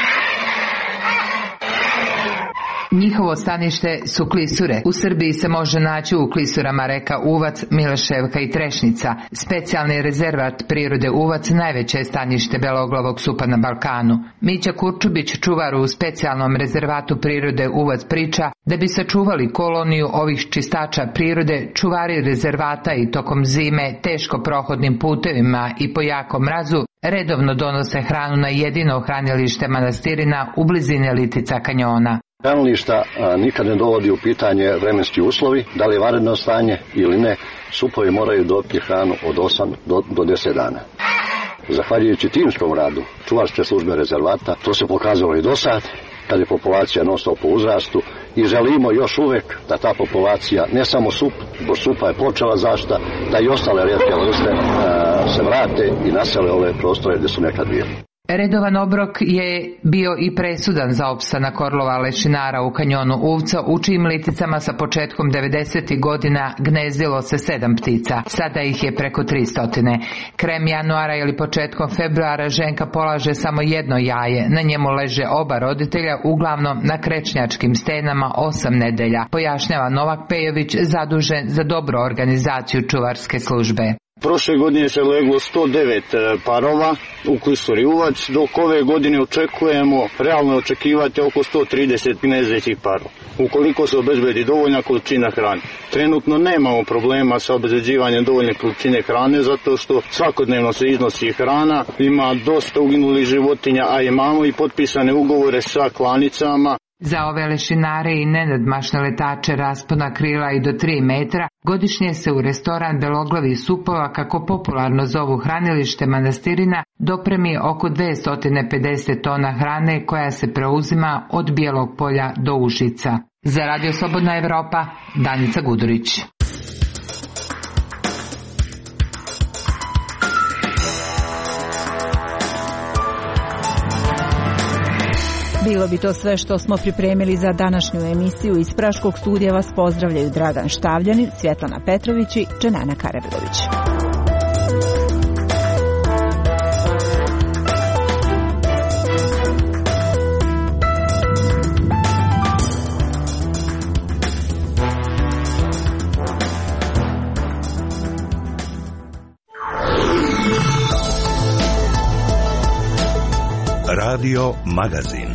S24: Njihovo stanište su klisure. U Srbiji se može naći u klisurama reka Uvac, Mileševka i Trešnica. Specijalni rezervat prirode Uvac najveće je stanište beloglavog supa na Balkanu. Mića Kurčubić, čuvar u specijalnom rezervatu prirode Uvac, priča da bi sačuvali koloniju ovih čistača prirode, čuvari rezervata i tokom zime teško prohodnim putevima i po jakom mrazu redovno donose hranu na jedino hranilište manastirina u blizini Litica kanjona.
S25: Hranilišta nikad ne dovodi u pitanje vremenski uslovi, da li je vanredno stanje ili ne, supovi moraju dobiti hranu od 8 do 10 dana. Zahvaljujući timskom radu čuvarske službe rezervata, to se pokazalo i do sad, kad je populacija non-stop po uzrastu, i želimo još uvek da ta populacija, ne samo sup, bo supa je počela zaštita, da i ostale rijetke vrste se vrate i nasele ove prostore gdje su nekad bili.
S24: Redovan obrok je bio i presudan za opstanak orlova lešinara u kanjonu Uvca, u čijim liticama sa početkom 90. godina gnezdilo se 7 ptica. Sada ih je preko 300. Krajem januara ili početkom februara ženka polaže samo jedno jaje. Na njemu leže oba roditelja, uglavnom na krečnjačkim stenama 8 nedelja, pojašnjava Novak Pejović, zadužen za dobru organizaciju čuvarske službe.
S26: Prošle godine se leglo 109 parova u klisuri Uvac, dok ove godine očekujemo, realno očekivati oko 130 gnezdećih parova, ukoliko se obezbedi dovoljna količina hrane. Trenutno nemamo problema sa obezbeđivanjem dovoljne količine hrane, zato što svakodnevno se iznosi hrana, ima dosta uginulih životinja, a imamo i potpisane ugovore sa klanicama.
S24: Za ove lešinare i nenadmašne letače raspona krila i do 3 metra godišnje se u restoran Beloglavi Supova, kako popularno zovu hranilište manastirina, dopremi oko 250 tona hrane koja se preuzima od Bijelog polja do Užica. Za Radio Slobodna Evropa, Danica Gudurić.
S1: Bilo bi to sve što smo pripremili za današnju emisiju. Iz Praškog studija vas pozdravljaju Dragan Štavljanin, Svjetlana Petrović i Dženana Karabegović.
S6: Radio Magazin.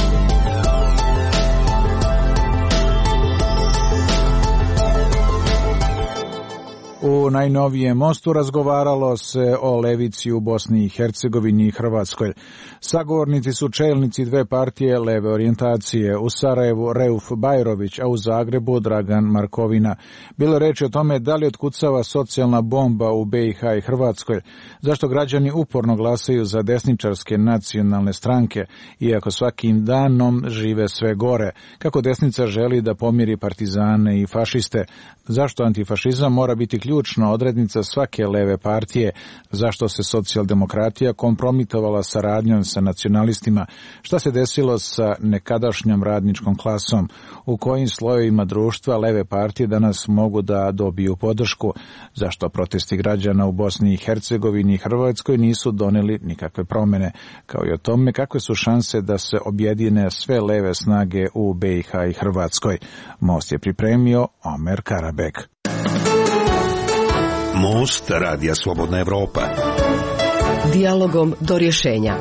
S2: U najnovijem mostu razgovaralo se o levici u Bosni i Hercegovini i Hrvatskoj. Sagovornici su čelnici dve partije leve orijentacije, u Sarajevu Reuf Bajrović, a u Zagrebu Dragan Markovina. Bilo reči o tome da li otkucava socijalna bomba u BiH i Hrvatskoj, zašto građani uporno glasaju za desničarske nacionalne stranke, iako svakim danom žive sve gore, kako desnica želi da pomiri partizane i fašiste, zašto antifašizam mora biti ključna odrednica svake leve partije, zašto se socijaldemokratija kompromitovala saradnjom sa nacionalistima, šta se desilo sa nekadašnjom radničkom klasom, u kojim slojevima društva leve partije danas mogu da dobiju podršku, zašto protesti građana u Bosni i Hercegovini i Hrvatskoj nisu doneli nikakve promjene, kao i o tome kakve su šanse da se objedine sve leve snage u BiH i Hrvatskoj. Most je pripremio Omer Karabek.
S6: Most Radija Slobodna Evropa.
S7: Dijalogom do rješenja.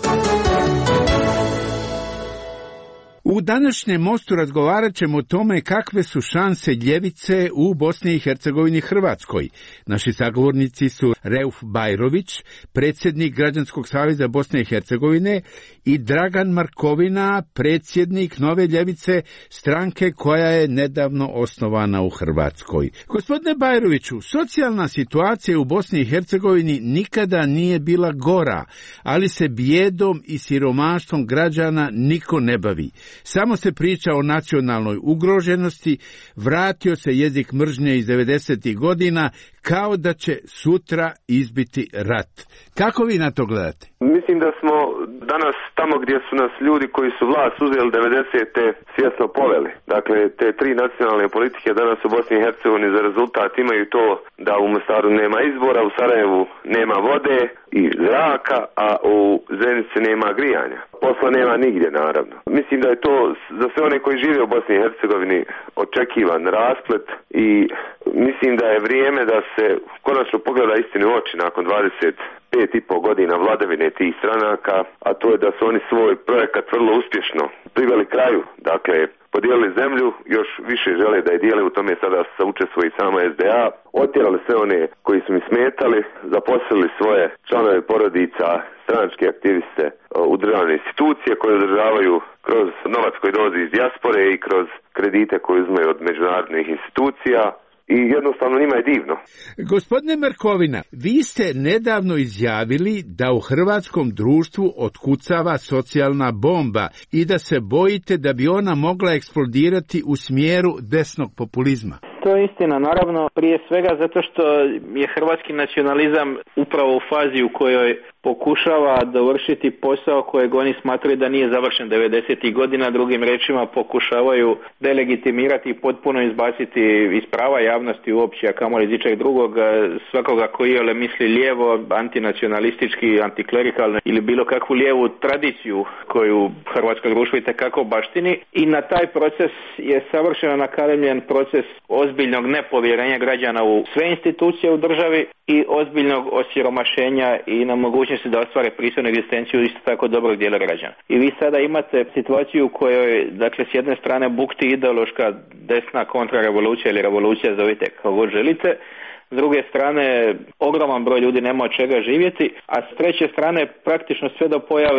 S8: U današnjem mostu razgovarat ćemo o tome kakve su šanse ljevice u Bosni i Hercegovini i Hrvatskoj. Naši sagovornici su Reuf Bajrović, predsjednik Građanskog saveza Bosne i Hercegovine, i Dragan Markovina, predsjednik Nove ljevice, stranke koja je nedavno osnovana u Hrvatskoj. Gospodine Bajroviću, socijalna situacija u Bosni i Hercegovini nikada nije bila gora, ali se bijedom i siromaštvom građana niko ne bavi. Samo se priča o nacionalnoj ugroženosti, vratio se jezik mržnje iz 90. godina, kao da će sutra izbiti rat. Kako vi na to gledate?
S9: Mislim da smo danas tamo gdje su nas ljudi koji su vlast uzeli 90. svjesno poveli. Dakle, te tri nacionalne politike danas u Bosni i Hercegovini za rezultat imaju to da u Mostaru nema izbora, u Sarajevu nema vode i zraka, a u Zenici nema grijanja. Posla nema nigdje, naravno. Mislim da je to za sve one koji žive u Bosni i Hercegovini očekivan rasplet i mislim da je vrijeme da se konačno pogleda istini u oči nakon 25,5 godina vladavine tih stranaka, a to je da su oni svoj projekat vrlo uspješno priveli kraju. Dakle, podijelili zemlju, još više žele da je dijele, u tome sada se učestvuje i samo SDA, otjerali sve one koji su mi smetali, zaposlili svoje članove porodica, stranačke aktiviste u državne institucije koje održavaju kroz novac koji dolazi iz dijaspore i kroz kredite koje uzmaju od međunarodnih institucija. I jednostavno njima je divno.
S8: Gospodine Markovina, vi ste nedavno izjavili da u hrvatskom društvu otkucava socijalna bomba i da se bojite da bi ona mogla eksplodirati u smjeru desnog populizma.
S11: To je istina, naravno, prije svega zato što je hrvatski nacionalizam upravo u fazi u kojoj pokušava dovršiti posao kojeg oni smatraju da nije završen 90. godina, drugim rečima pokušavaju delegitimirati i potpuno izbaciti iz prava javnosti uopće, a kamoli iz ičeg drugog, svakoga koji ole misli lijevo, antinacionalistički, antiklerikalno ili bilo kakvu lijevu tradiciju koju hrvatsko društvo itekako baštini, i na taj proces je savršeno nakalemljen proces ozbiljnog nepovjerenja građana u sve institucije u državi i ozbiljnog osiromašenja i na mogućnosti da ostvare pristojnu egzistenciju isto tako dobrog dijela građana. I vi sada imate situaciju u kojoj, dakle, s jedne strane bukti ideološka desna kontrarevolucija ili revolucija, zovite kako god želite, s druge strane ogroman broj ljudi nema od čega živjeti, a s treće strane praktično sve do pojave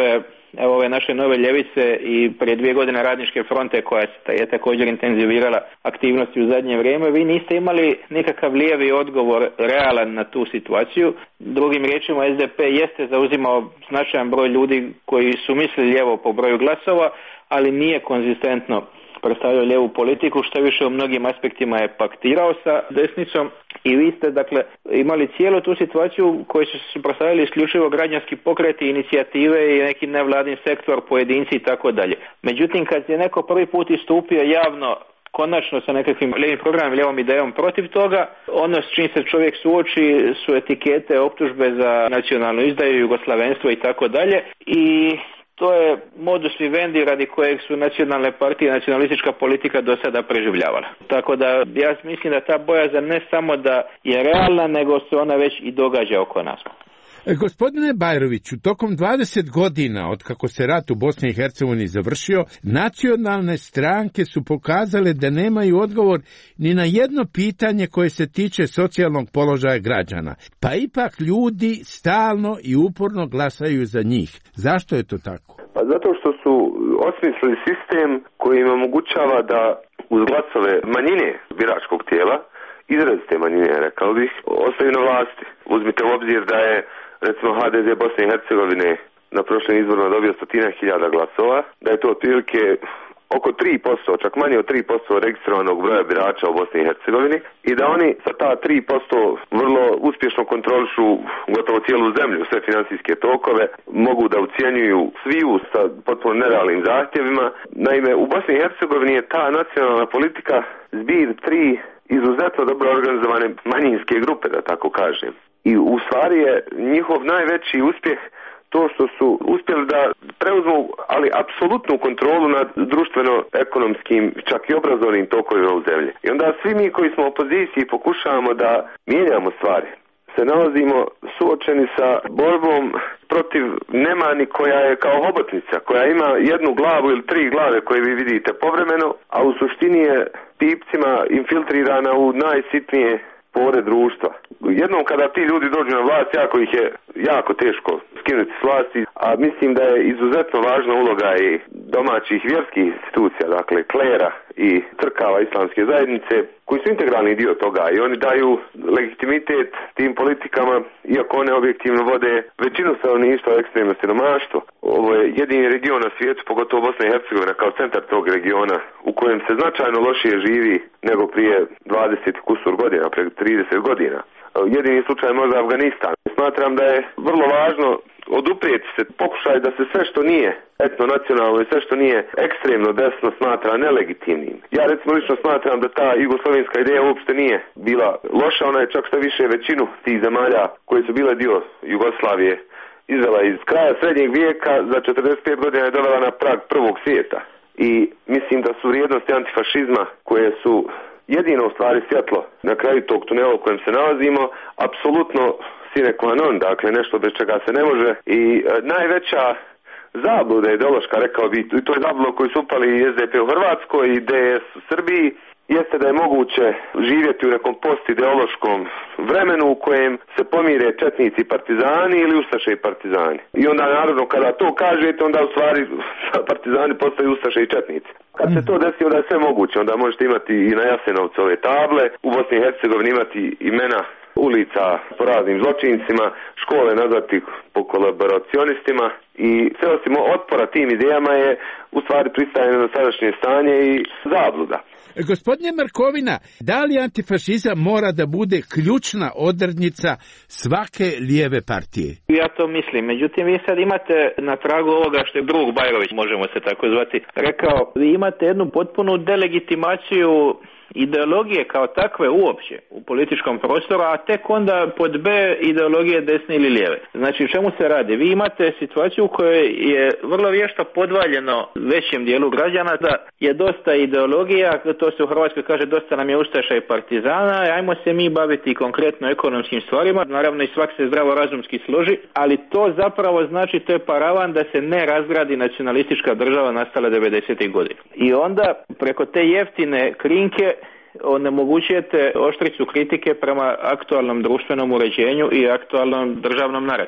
S11: evo ove naše nove ljevice i prije 2 godine Radničke fronte koja je također intenzivirala aktivnosti u zadnje vrijeme, vi niste imali nikakav lijevi odgovor realan na tu situaciju. Drugim riječima, SDP jeste zauzimao značajan broj ljudi koji su mislili lijevo po broju glasova, ali nije konzistentno predstavljao lijevu politiku, što više u mnogim aspektima je paktirao sa desnicom i vi ste dakle imali cijelu tu situaciju koju su se predstavljali isključivo građanski pokreti, inicijative i neki nevladin sektor, pojedinci i tako dalje. Međutim, kad je neko prvi put istupio javno konačno sa nekakvim lijevim programom, lijevom idejom protiv toga, ono s čim se čovjek suoči su etikete, optužbe za nacionalnu izdaju, jugoslavenstvo i tako dalje i to je modus vivendi radi kojeg su nacionalne partije, nacionalistička politika do sada preživljavala. Tako da ja mislim da ta bojazan ne samo da je realna, nego se ona već i događa oko nas.
S8: Gospodine Bajroviću, tokom 20 godina od kako se rat u Bosni i Hercegovini završio, nacionalne stranke su pokazale da nemaju odgovor ni na jedno pitanje koje se tiče socijalnog položaja građana. Pa ipak ljudi stalno i uporno glasaju za njih. Zašto je to tako?
S9: Pa zato što su osmislili sistem koji im omogućava da uz glasove manjine biračkog tijela, izrazite manjine, rekao bih, ostaju na vlasti. Uzmite u obzir da je recimo HDZ Bosne i Hercegovine na prošlim izborima dobio 100.000 glasova, da je to otprilike oko 3%, čak manje od 3% registrovanog broja birača u Bosni i Hercegovini i da oni sa ta 3% vrlo uspješno kontrolišu gotovo cijelu zemlju, sve financijske tokove, mogu da ucjenjuju sviju sa potpuno nerealnim zahtjevima. Naime, u Bosni i Hercegovini je ta nacionalna politika zbir 3 izuzetno dobro organizovane manjinske grupe, da tako kažem. I u stvari je njihov najveći uspjeh to što su uspjeli da preuzmu, ali apsolutnu kontrolu nad društveno-ekonomskim, čak i obrazovnim tokovima u zemlji. I onda svi mi koji smo u opoziciji pokušavamo da mijenjamo stvari. Se nalazimo suočeni sa borbom protiv nemani koja je kao hobotnica, koja ima jednu glavu ili 3 glave koje vi vidite povremeno, a u suštini je pipcima infiltrirana u najsitnije pore društva. Jednom kada ti ljudi dođu na vlast, jako ih je jako teško skinuti s vlasti, a mislim da je izuzetno važna uloga i domaćih vjerskih institucija, dakle klera i crkava islamske zajednice, koji su integralni dio toga i oni daju legitimitet tim politikama, iako one objektivno vode većinu stanovništva u ekstremno siromaštvo. Ovo je jedini region na svijetu, pogotovo Bosna i Hercegovina kao centar tog regiona, u kojem se značajno lošije živi nego prije 20 kusur godina, prije 30 godina. Jedini slučaj možda Afganistan. Smatram da je vrlo važno oduprijeti se, pokušaj da se sve što nije etnonacionalno i sve što nije ekstremno desno smatra nelegitimnim. Ja recimo lično smatram da ta jugoslovenska ideja uopšte nije bila loša, ona je čak sve više većinu tih zemalja koje su bile dio Jugoslavije izvela iz kraja srednjeg vijeka, za 45 godina je dovela na prag prvog svijeta. I mislim da su vrijednosti antifašizma koje su jedino u stvari svjetlo na kraju tog tunela u kojem se nalazimo, apsolutno sine qua non, dakle nešto bez čega se ne može i najveća zabluda ideološka, rekao bi, i to je zabluda koju su upali i SDP u Hrvatskoj i DS u Srbiji, jeste da je moguće živjeti u nekom postideološkom vremenu u kojem se pomire četnici i partizani ili ustaše i partizani. I onda naravno kada to kažete, onda u stvari partizani postaju ustaše i četnici. Kad se to desi, onda je sve moguće, onda možete imati i na Jasenovcu ove table, u Bosni i Hercegovini imati imena ulica po raznim zločincima, škole nazvati po kolaboracionistima i sve osim otpora tim idejama je u stvari pristajanje na sadašnje stanje i zabluda.
S8: Gospodine Markovina, da li antifašizam mora da bude ključna odrednica svake lijeve partije?
S11: Ja to mislim, međutim vi sad imate na tragu ovoga što je drug Bajrović, možemo se tako zvati, rekao, vi imate jednu potpunu delegitimaciju ideologije kao takve uopće u političkom prostoru, a tek onda pod B ideologije desne ili lijeve. Znači, u čemu se radi? Vi imate situaciju u kojoj je vrlo vješto podvaljeno većem dijelu građana da je dosta ideologija, to se u Hrvatskoj kaže dosta nam je ustaša i partizana, ajmo se mi baviti konkretno ekonomskim stvarima, naravno i svak se zdravo razumski složi, ali to zapravo znači to je paravan da se ne razgradi nacionalistička država nastala 90. godina. I onda preko te jeftine krinke onemogućujete oštricu kritike prema aktualnom društvenom uređenju i aktualnom državnom narativu.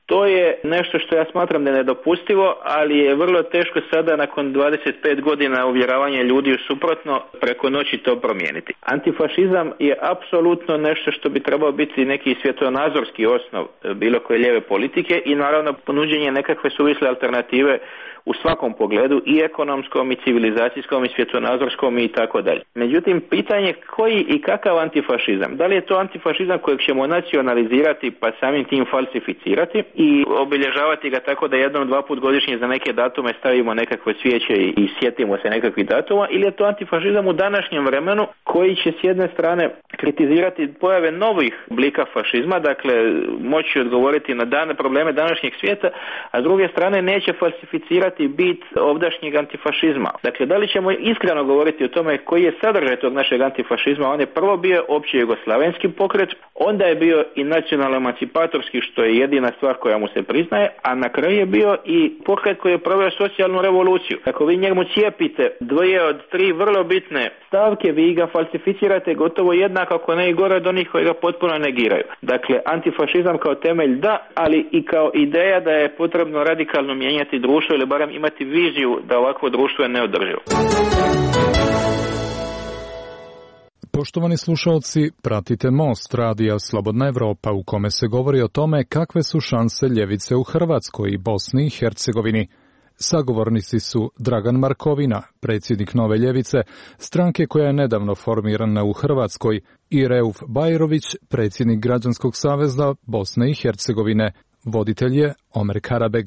S11: To je nešto što ja smatram da je nedopustivo, ali je vrlo teško sada nakon 25 godina uvjeravanja ljudi u suprotno preko noći to promijeniti. Antifašizam je apsolutno nešto što bi trebao biti neki svjetonazorski osnov bilo koje lijeve politike i naravno ponuđenje nekakve suvisle alternative u svakom pogledu, i ekonomskom, i civilizacijskom, i svjetonazorskom i tako dalje. Međutim, pitanje koji i kakav antifašizam? Da li je to antifašizam kojeg ćemo nacionalizirati pa samim tim falsificirati i obilježavati ga tako da jednom, dva put godišnje za neke datume stavimo nekakve svijeće i sjetimo se nekakvih datuma, ili je to antifašizam u današnjem vremenu koji će s jedne strane kritizirati pojave novih oblika fašizma, dakle moći odgovoriti na probleme današnjeg svijeta, a s druge strane neće falsificirati bit ovdašnjeg antifašizma. Dakle, da li ćemo iskreno govoriti o tome koji je sadržaj tog našeg antifašizma? On je prvo bio opći jugoslavenski pokret, onda je bio i nacionalno emancipatorski, što je jedina stvar koja mu se priznaje, a na kraju je bio i pokret koji je proveo socijalnu revoluciju. Ako vi njemu cijepite dvoje od tri vrlo bitne stavke, vi ga falsificirate gotovo jednako, ako ne i gore od onih koji ga potpuno negiraju. Dakle, antifašizam kao temelj da, ali i kao ideja da je potrebno radikalno mijenjati društvo ili barem imati viziju da ovakvo društvo je neodrživo.
S10: Poštovani slušalci, pratite Most radija Slobodna Evropa u kome se govori o tome kakve su šanse ljevice u Hrvatskoj i Bosni i Hercegovini. Sagovornici su Dragan Markovina, predsjednik Nove ljevice, stranke koja je nedavno formirana u Hrvatskoj, i Reuf Bajrović, predsjednik Građanskog saveza Bosne i Hercegovine. Voditelj je Omer Karabeg.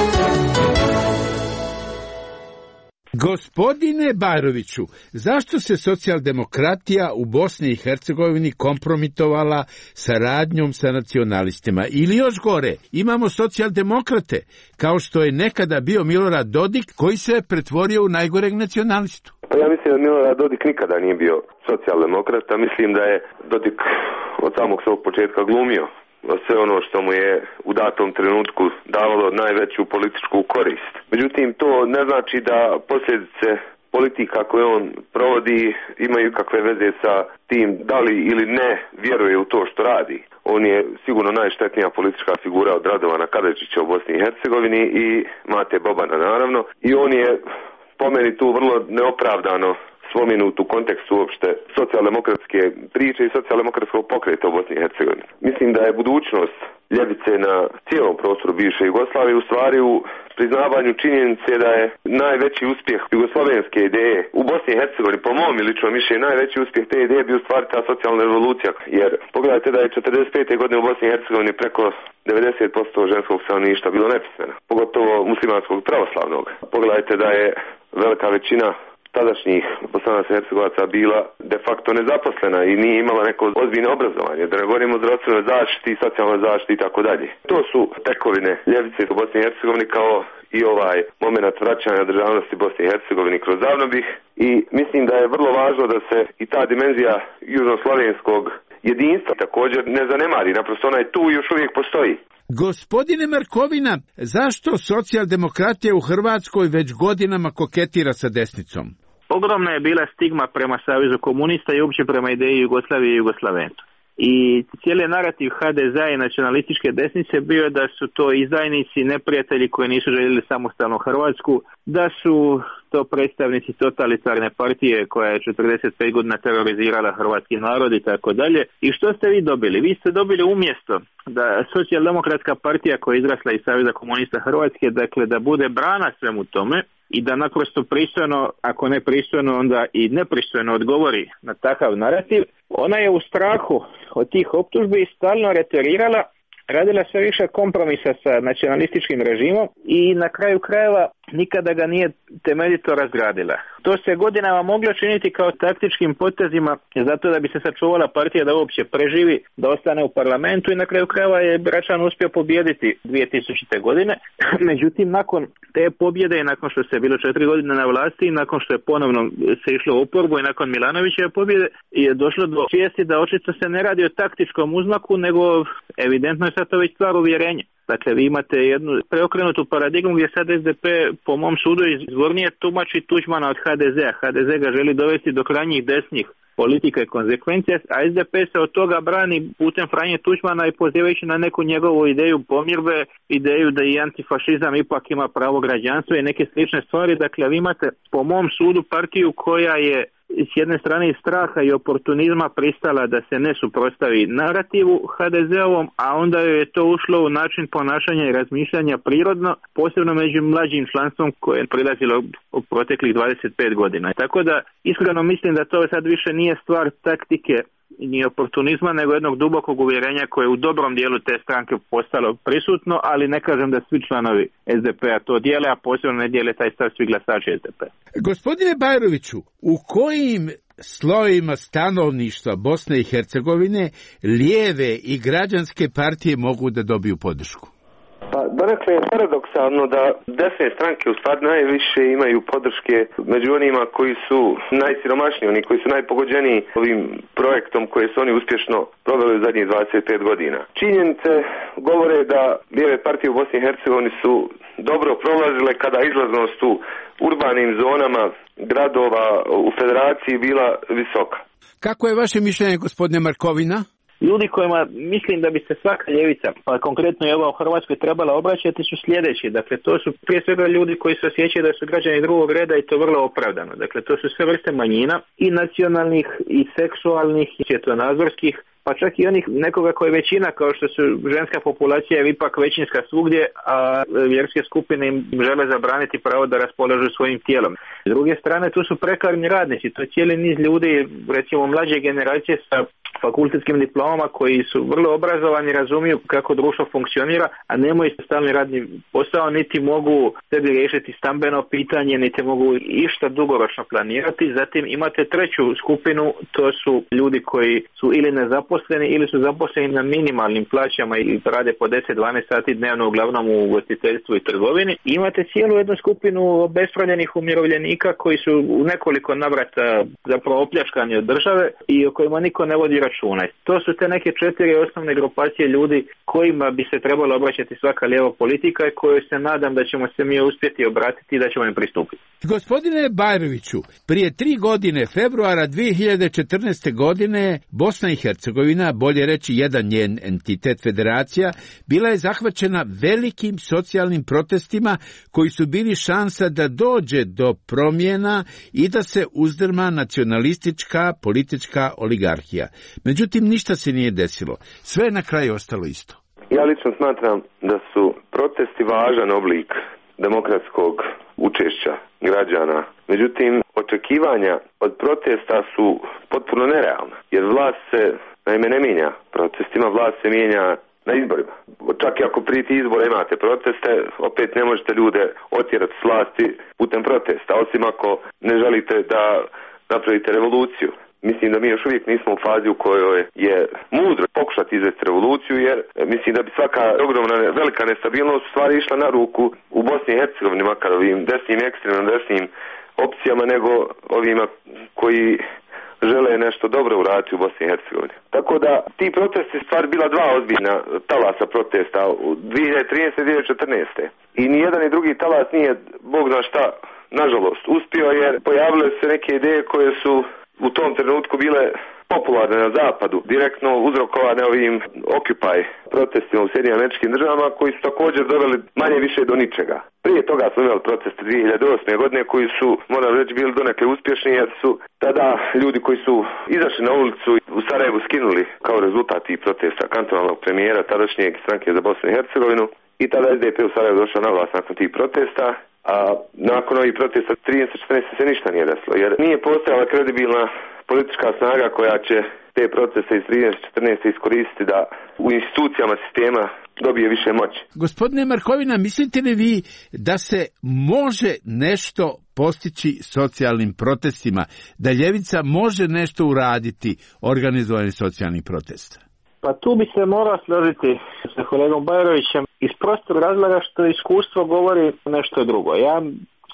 S8: Gospodine Bajroviću, zašto se socijaldemokratija u Bosni i Hercegovini kompromitovala saradnjom sa nacionalistima? Ili još gore, imamo socijaldemokrate, kao što je nekada bio Milorad Dodik, koji se je pretvorio u najgoreg nacionalistu.
S9: Pa ja mislim da Milorad Dodik nikada nije bio socijaldemokrata. Mislim da je Dodik od samog svog početka glumio sve ono što mu je u datom trenutku davalo najveću političku korist. Međutim, to ne znači da posljedice politika koje on provodi imaju kakve veze sa tim da li ili ne vjeruje u to što radi. On je sigurno najštetnija politička figura od Radovana Karadžića u Bosni i Hercegovini i Mate Bobana naravno. I on je po meni tu vrlo neopravdano spomenut u kontekstu uopšte socijaldemokratske priče i socijaldemokratskog pokreta u Bosni i Hercegovini. Mislim da je budućnost ljevice na cijelom prostoru bivše Jugoslavije u stvari u priznavanju činjenice da je najveći uspjeh jugoslovenske ideje u Bosni i Hercegovini, po mom ličnom mišljenju, najveći uspjeh te ideje bio u stvari ta socijalna revolucija. Jer pogledajte da je 45. godine u Bosni i Hercegovini preko 90% ženskog stanovništva bilo nepismeno, pogotovo muslimanskog pravoslavnog. Pogledajte da je velika većina tadašnjih Bosanaca i Hercegovaca bila de facto nezaposlena i nije imala neko ozbiljno obrazovanje, da ne govorimo o zdravstvenoj zaštiti, socijalnoj zaštiti i tako dalje. To su tekovine ljevice u Bosni i Hercegovini, kao i ovaj moment vraćanja državnosti Bosni i Hercegovini kroz Zavnobih, i mislim da je vrlo važno da se i ta dimenzija južnoslovenskog jedinstva također ne zanemari, naprosto ona je tu i još uvijek postoji.
S8: Gospodine Markovina, zašto socijaldemokratija u Hrvatskoj već godinama koketira sa desnicom?
S11: Ogromna je bila stigma prema Savezu komunista i uopće prema ideji Jugoslavije i Jugoslavenstva. I cijeli narativ HDZ-a i nacionalističke desnice bio je da su to izdajnici, neprijatelji koji nisu željeli samostalnu Hrvatsku, da su to predstavnici totalitarne partije koja je 45 godina terorizirala hrvatski narod i tako dalje. I što ste vi dobili? Vi ste dobili umjesto da socijaldemokratska partija koja je izrasla iz Saveza komunista Hrvatske, dakle da bude brana svemu tome i da naprosto pristojno, ako ne pristojno, onda i nepristojno odgovori na takav narativ, ona je u strahu od tih optužbi stalno reterirala, radila sve više kompromisa sa nacionalističkim režimom i na kraju krajeva nikada ga nije temeljito razgradila. To se godinama moglo činiti kao taktičkim potezima zato da bi se sačuvala partija da uopće preživi, da ostane u parlamentu, i na kraju krajeva je Račan uspio pobijediti 2000. godine. Međutim, nakon te pobjede i nakon što se bilo 4 godine na vlasti i nakon što je ponovno se išlo u oporbu i nakon Milanovićeve pobjede je došlo do svijesti da očito se ne radi o taktičkom uznaku, nego evidentno je sad to već stvar uvjerenja. Dakle, vi imate jednu preokrenutu paradigmu gdje sad SDP, po mom sudu, izvornije tumači Tuđmana od HDZ-a. HDZ ga želi dovesti do krajnjih desnih politika i konsekvencija, a SDP se od toga brani putem Franje Tuđmana i pozivajući na neku njegovu ideju pomirbe, ideju da i antifašizam ipak ima pravo građanstva i neke slične stvari. Dakle, vi imate po mom sudu partiju koja je s jedne strane iz straha i oportunizma pristala da se ne suprotstavi narativu HDZ-ovom, a onda joj je to ušlo u način ponašanja i razmišljanja prirodno, posebno među mlađim članstvom koje je prilazilo u proteklih 25 godina. Tako da iskreno mislim da to sad više nije stvar taktike ni oportunizma, nego jednog dubokog uvjerenja koje je u dobrom dijelu te stranke postalo prisutno, ali ne kažem da svi članovi SDP-a to dijele, a posebno ne dijele taj stav svi glasači SDP-a.
S8: Gospodine Bajroviću, u kojim slojima stanovništva Bosne i Hercegovine lijeve i građanske partije mogu da dobiju podršku?
S9: Pa, donekle je paradoksalno da desne stranke u stvari najviše imaju podrške među onima koji su najsiromašniji, oni koji su najpogođeniji ovim projektom koji su oni uspješno proveli u zadnjih 25 godina. Činjenice govore da lijeve partije u Bosni i Hercegovini su dobro prolazile kada izlaznost u urbanim zonama gradova u federaciji bila visoka.
S8: Kako je vaše mišljenje, gospodine Markovina?
S11: Ljudi kojima mislim da bi se svaka ljevica, pa konkretno i ova u Hrvatskoj, trebala obraćati su sljedeći. Dakle, to su prije svega ljudi koji se osjećaju da su građani drugog reda i to vrlo opravdano. Dakle, to su sve vrste manjina i nacionalnih i seksualnih i svjetonazorskih, pa čak i onih nekoga koji je većina, kao što su ženska populacija je ipak većinska svugdje, a vjerske skupine im žele zabraniti pravo da raspolažu svojim tijelom. S druge strane, tu su prekarni radnici, to je cijeli niz ljudi, recimo mlađe generacije sa fakultetskim diplomama koji su vrlo obrazovani, razumiju kako društvo funkcionira, a nemaju stalni radni posao, niti mogu sebi riješiti stambeno pitanje, niti mogu išta dugoročno planirati. Zatim imate treću skupinu, to su ljudi koji su ili nezaposleni ili su zaposleni na minimalnim plaćama i rade po 10-12 sati dnevno, uglavnom u ugostiteljstvu i trgovini. Imate cijelu jednu skupinu obespravljenih umirovljenika koji su u nekoliko navrata zapravo opljačkani od države i o kojima niko ne vodi računa. To su te neke 4 osnovne grupacije ljudi kojima bi se trebalo obraćati svaka lijeva politika i kojoj se nadam da ćemo se mi uspjeti obratiti i da ćemo im pristupiti.
S8: Gospodine Bajroviću, prije 3 godine, februara 2014. godine, Bosna i Hercegovina, bolje reći jedan njen entitet federacija, bila je zahvaćena velikim socijalnim protestima koji su bili šansa da dođe do promjena i da se uzdrma nacionalistička politička oligarhija. Međutim, ništa se nije desilo. Sve je na kraju ostalo isto.
S9: Ja lično smatram da su protesti važan oblik demokratskog učešća građana. Međutim, očekivanja od protesta su potpuno nerealna, jer vlast se naime ne mijenja protestima, vlast se mijenja na izborima. Čak i ako prije tih izbora imate proteste, opet ne možete ljude otjerati s vlasti putem protesta, osim ako ne želite da napravite revoluciju. Mislim da mi još uvijek nismo u fazi u kojoj je mudro pokušati izvesti revoluciju, jer mislim da bi svaka ogromna velika nestabilnost stvari išla na ruku u Bosni i Hercegovini, makar ovim desnim, ekstremno desnim opcijama, nego ovima koji žele nešto dobro uraditi u Bosni i Hercegovini. Tako da ti protesti stvar bila dva ozbiljna talasa protesta u 2013. i 2014. I ni jedan ni drugi talas nije, Bog zna šta, nažalost, uspio, jer pojavile se neke ideje koje su u tom trenutku bile popularne na zapadu, direktno uzrokovane ovim Occupy protestima u Sjedinjenim Američkim Državama, koji su također doveli manje više do ničega. Prije toga smo imali proteste 2008. godine koji su, moram reći, bili donekle uspješni, jer su tada ljudi koji su izašli na ulicu u Sarajevu skinuli kao rezultat tih protesta kantonalnog premijera tadašnjeg Stranke za Bosnu i Hercegovinu, i tada SDP u Sarajevu došao na vlast nakon tih protesta. A nakon ovih protesta 13-14 se ništa nije desilo, jer nije postojala kredibilna politička snaga koja će te procese iz 13-14 iskoristiti da u institucijama sistema dobije više moći.
S8: Gospodine Markovina, mislite li vi da se može nešto postići socijalnim protestima, da ljevica može nešto uraditi organizovanjem socijalnih protesta?
S11: Pa tu bi se morao složiti sa kolegom Bajrovićem iz prostog razloga što iskustvo govori nešto drugo. Ja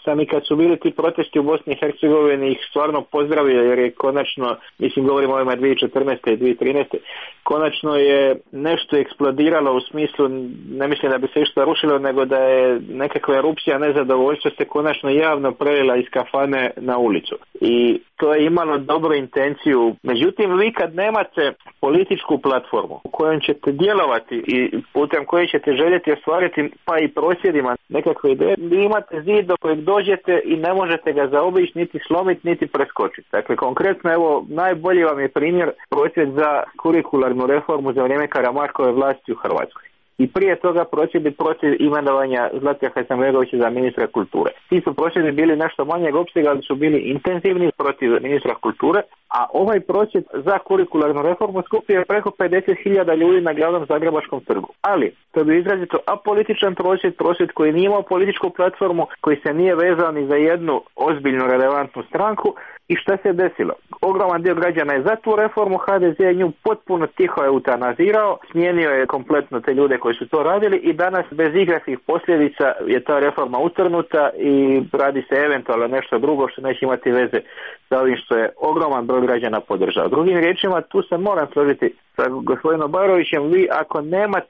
S11: sam i kad su bili ti protesti u Bosni i Hercegovini ih stvarno pozdravio, jer je konačno, mislim govorimo o ovima 2014. i 2013. konačno je nešto eksplodiralo u smislu, ne mislim da bi se išta rušilo, nego da je nekakva erupcija nezadovoljstva se konačno javno prelila iz kafane na ulicu. I to je imalo dobru intenciju. Međutim, vi kad nemate političku platformu u kojoj ćete djelovati i putem koje ćete željeti ostvariti, pa i prosvjedima nekakve ideje, vi imate zid do kojeg dođete i ne možete ga zaobići, niti slomiti, niti preskočiti. Dakle, konkretno, evo, najbolji vam je primjer prosvjed za kurikularnu reformu za vrijeme Karamarkove vlasti u Hrvatskoj. I prije toga prosvjedi protiv imenovanja Zlatka Hasanbegovića za ministra kulture. Ti su prosvjedi bili nešto manjeg opsega, ali su bili intenzivni protiv ministra kulture, a ovaj prosvjed za kurikularnu reformu skupio je preko 50.000 ljudi na glavnom Zagrebačkom trgu. Ali, to bi izrazito apolitičan prosvjed koji nije imao političku platformu, koji se nije vezao ni za jednu ozbiljnu relevantnu stranku. I šta se desilo? Ogroman dio građana je za tu reformu, HDZ je nju potpuno tiho eutanazirao, smijenio je kompletno te ljude koji su to radili i danas bez ikakvih posljedica je ta reforma utrnuta i radi se eventualno nešto drugo što neće imati veze sa ovim što je ogroman broj građana podržao. Drugim riječima, tu se moram složiti sa gospodinom Bajrovićem, vi ako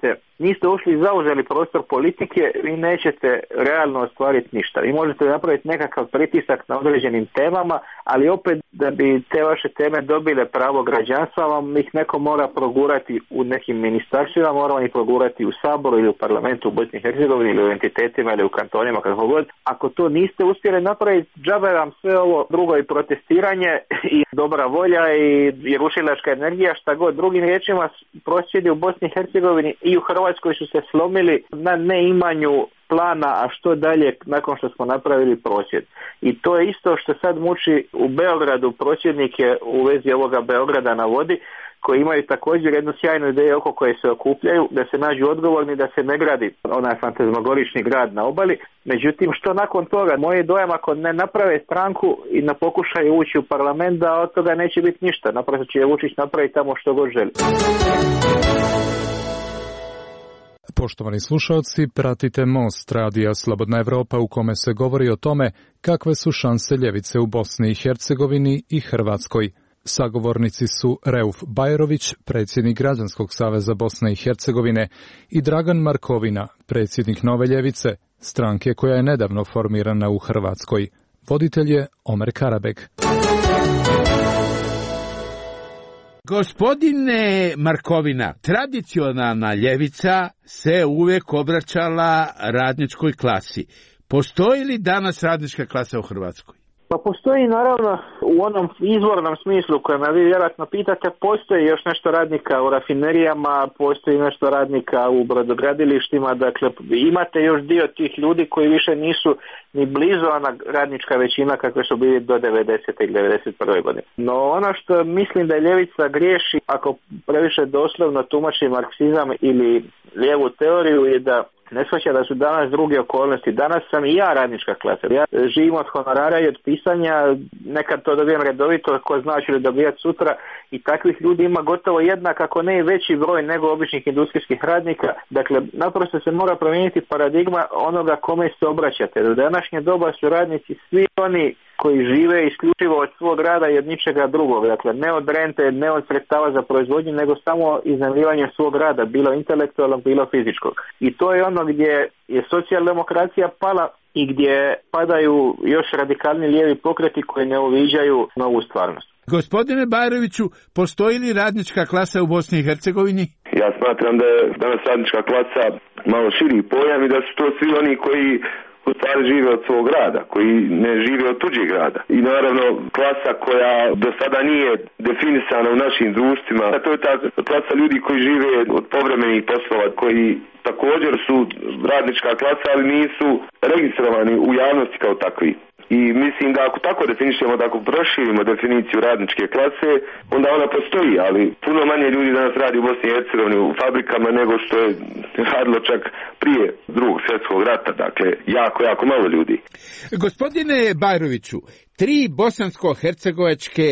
S11: niste ušli i zauzeli prostor politike, vi nećete realno ostvariti ništa. Vi možete napraviti nekakav pritisak na određenim temama, ali opet da bi te vaše teme dobile pravo građanstva, vam ih neko mora progurati u nekim ministarstvima, mora ih progurati u Saboru ili u parlamentu u Bosni i Hercegovini ili u entitetima ili u kantonima, kako god. Ako to niste uspjeli napraviti, džabe vam sve ovo drugo i protestiranje i dobra volja i rušilačka energija, šta god. Drugim riječima, prosvjedi u Bosni i Hercegovini i u Hrvatskoj su se slomili na neimanju plana, a što dalje nakon što smo napravili prosvjed. I to je isto što sad muči u Beogradu prosvjednike u vezi ovoga Beograda na vodi, koji imaju također jednu sjajnu ideju oko koje se okupljaju, da se nađu odgovorni, da se ne gradi onaj fantazmagorični grad na obali. Međutim, što nakon toga? Moj je dojam, ako ne naprave stranku i ne pokušaju ući u parlament, da od toga neće biti ništa. Naprosto će Vučić napraviti tamo što god želi.
S10: Poštovani slušalci, pratite Most radija Slobodna Evropa u kome se govori o tome kakve su šanse ljevice u Bosni i Hercegovini i Hrvatskoj. Sagovornici su Reuf Bajrović, predsjednik Građanskog saveza Bosne i Hercegovine, i Dragan Markovina, predsjednik Nove ljevice, stranke koja je nedavno formirana u Hrvatskoj. Voditelj je Omer Karabek.
S8: Gospodine Markovina, tradicionalna ljevica se uvijek obraćala radničkoj klasi. Postoji li danas radnička klasa u Hrvatskoj?
S11: Pa postoji, naravno, u onom izvornom smislu kojem vi vjerojatno pitate, postoji još nešto radnika u rafinerijama, postoji nešto radnika u brodogradilištima, dakle imate još dio tih ljudi koji više nisu ni blizu ona radnička većina kakve su bili do 90. i 91. godine. No ono što mislim da ljevica griješi, ako previše doslovno tumači marksizam ili lijevu teoriju, je da ne shvaća da su danas druge okolnosti. Danas sam i ja radnička klasa. Ja živim od honorara i od pisanja, nekad to dobijem redovito, ko zna ću li dobijati sutra, i takvih ljudi ima gotovo jednak, ako ne i veći broj nego običnih industrijskih radnika. Dakle, naprosto se mora promijeniti paradigma onoga kome se obraćate. Do današnje doba su radnici svi oni koji žive isključivo od svog rada i od ničega drugog. Dakle, ne od rente, ne od sredstava za proizvodnju, nego samo iznajmljivanje svog rada, bilo intelektualnog, bilo fizičkog. I to je ono gdje je socijaldemokracija pala i gdje padaju još radikalni lijevi pokreti koji ne uviđaju novu stvarnost.
S8: Gospodine Bajroviću, postoji li radnička klasa u Bosni i Hercegovini?
S9: Ja smatram da je danas radnička klasa malo širi pojam i da su to svi oni koji u stvari žive od svog rada, koji ne žive od tuđeg rada. I naravno klasa koja do sada nije definisana u našim društvima, a to je ta klasa ljudi koji žive od povremenih poslova, koji također su radnička klasa, ali nisu registrovani u javnosti kao takvi. I mislim da ako tako definišemo, da ako proširimo definiciju radničke klase, onda ona postoji, ali puno manje ljudi danas radi u Bosni i Hercegovini u fabrikama nego što je radilo čak prije Drugog svjetskog rata, dakle jako malo ljudi.
S8: Gospodine Bajroviću, 3 bosansko-hercegovačke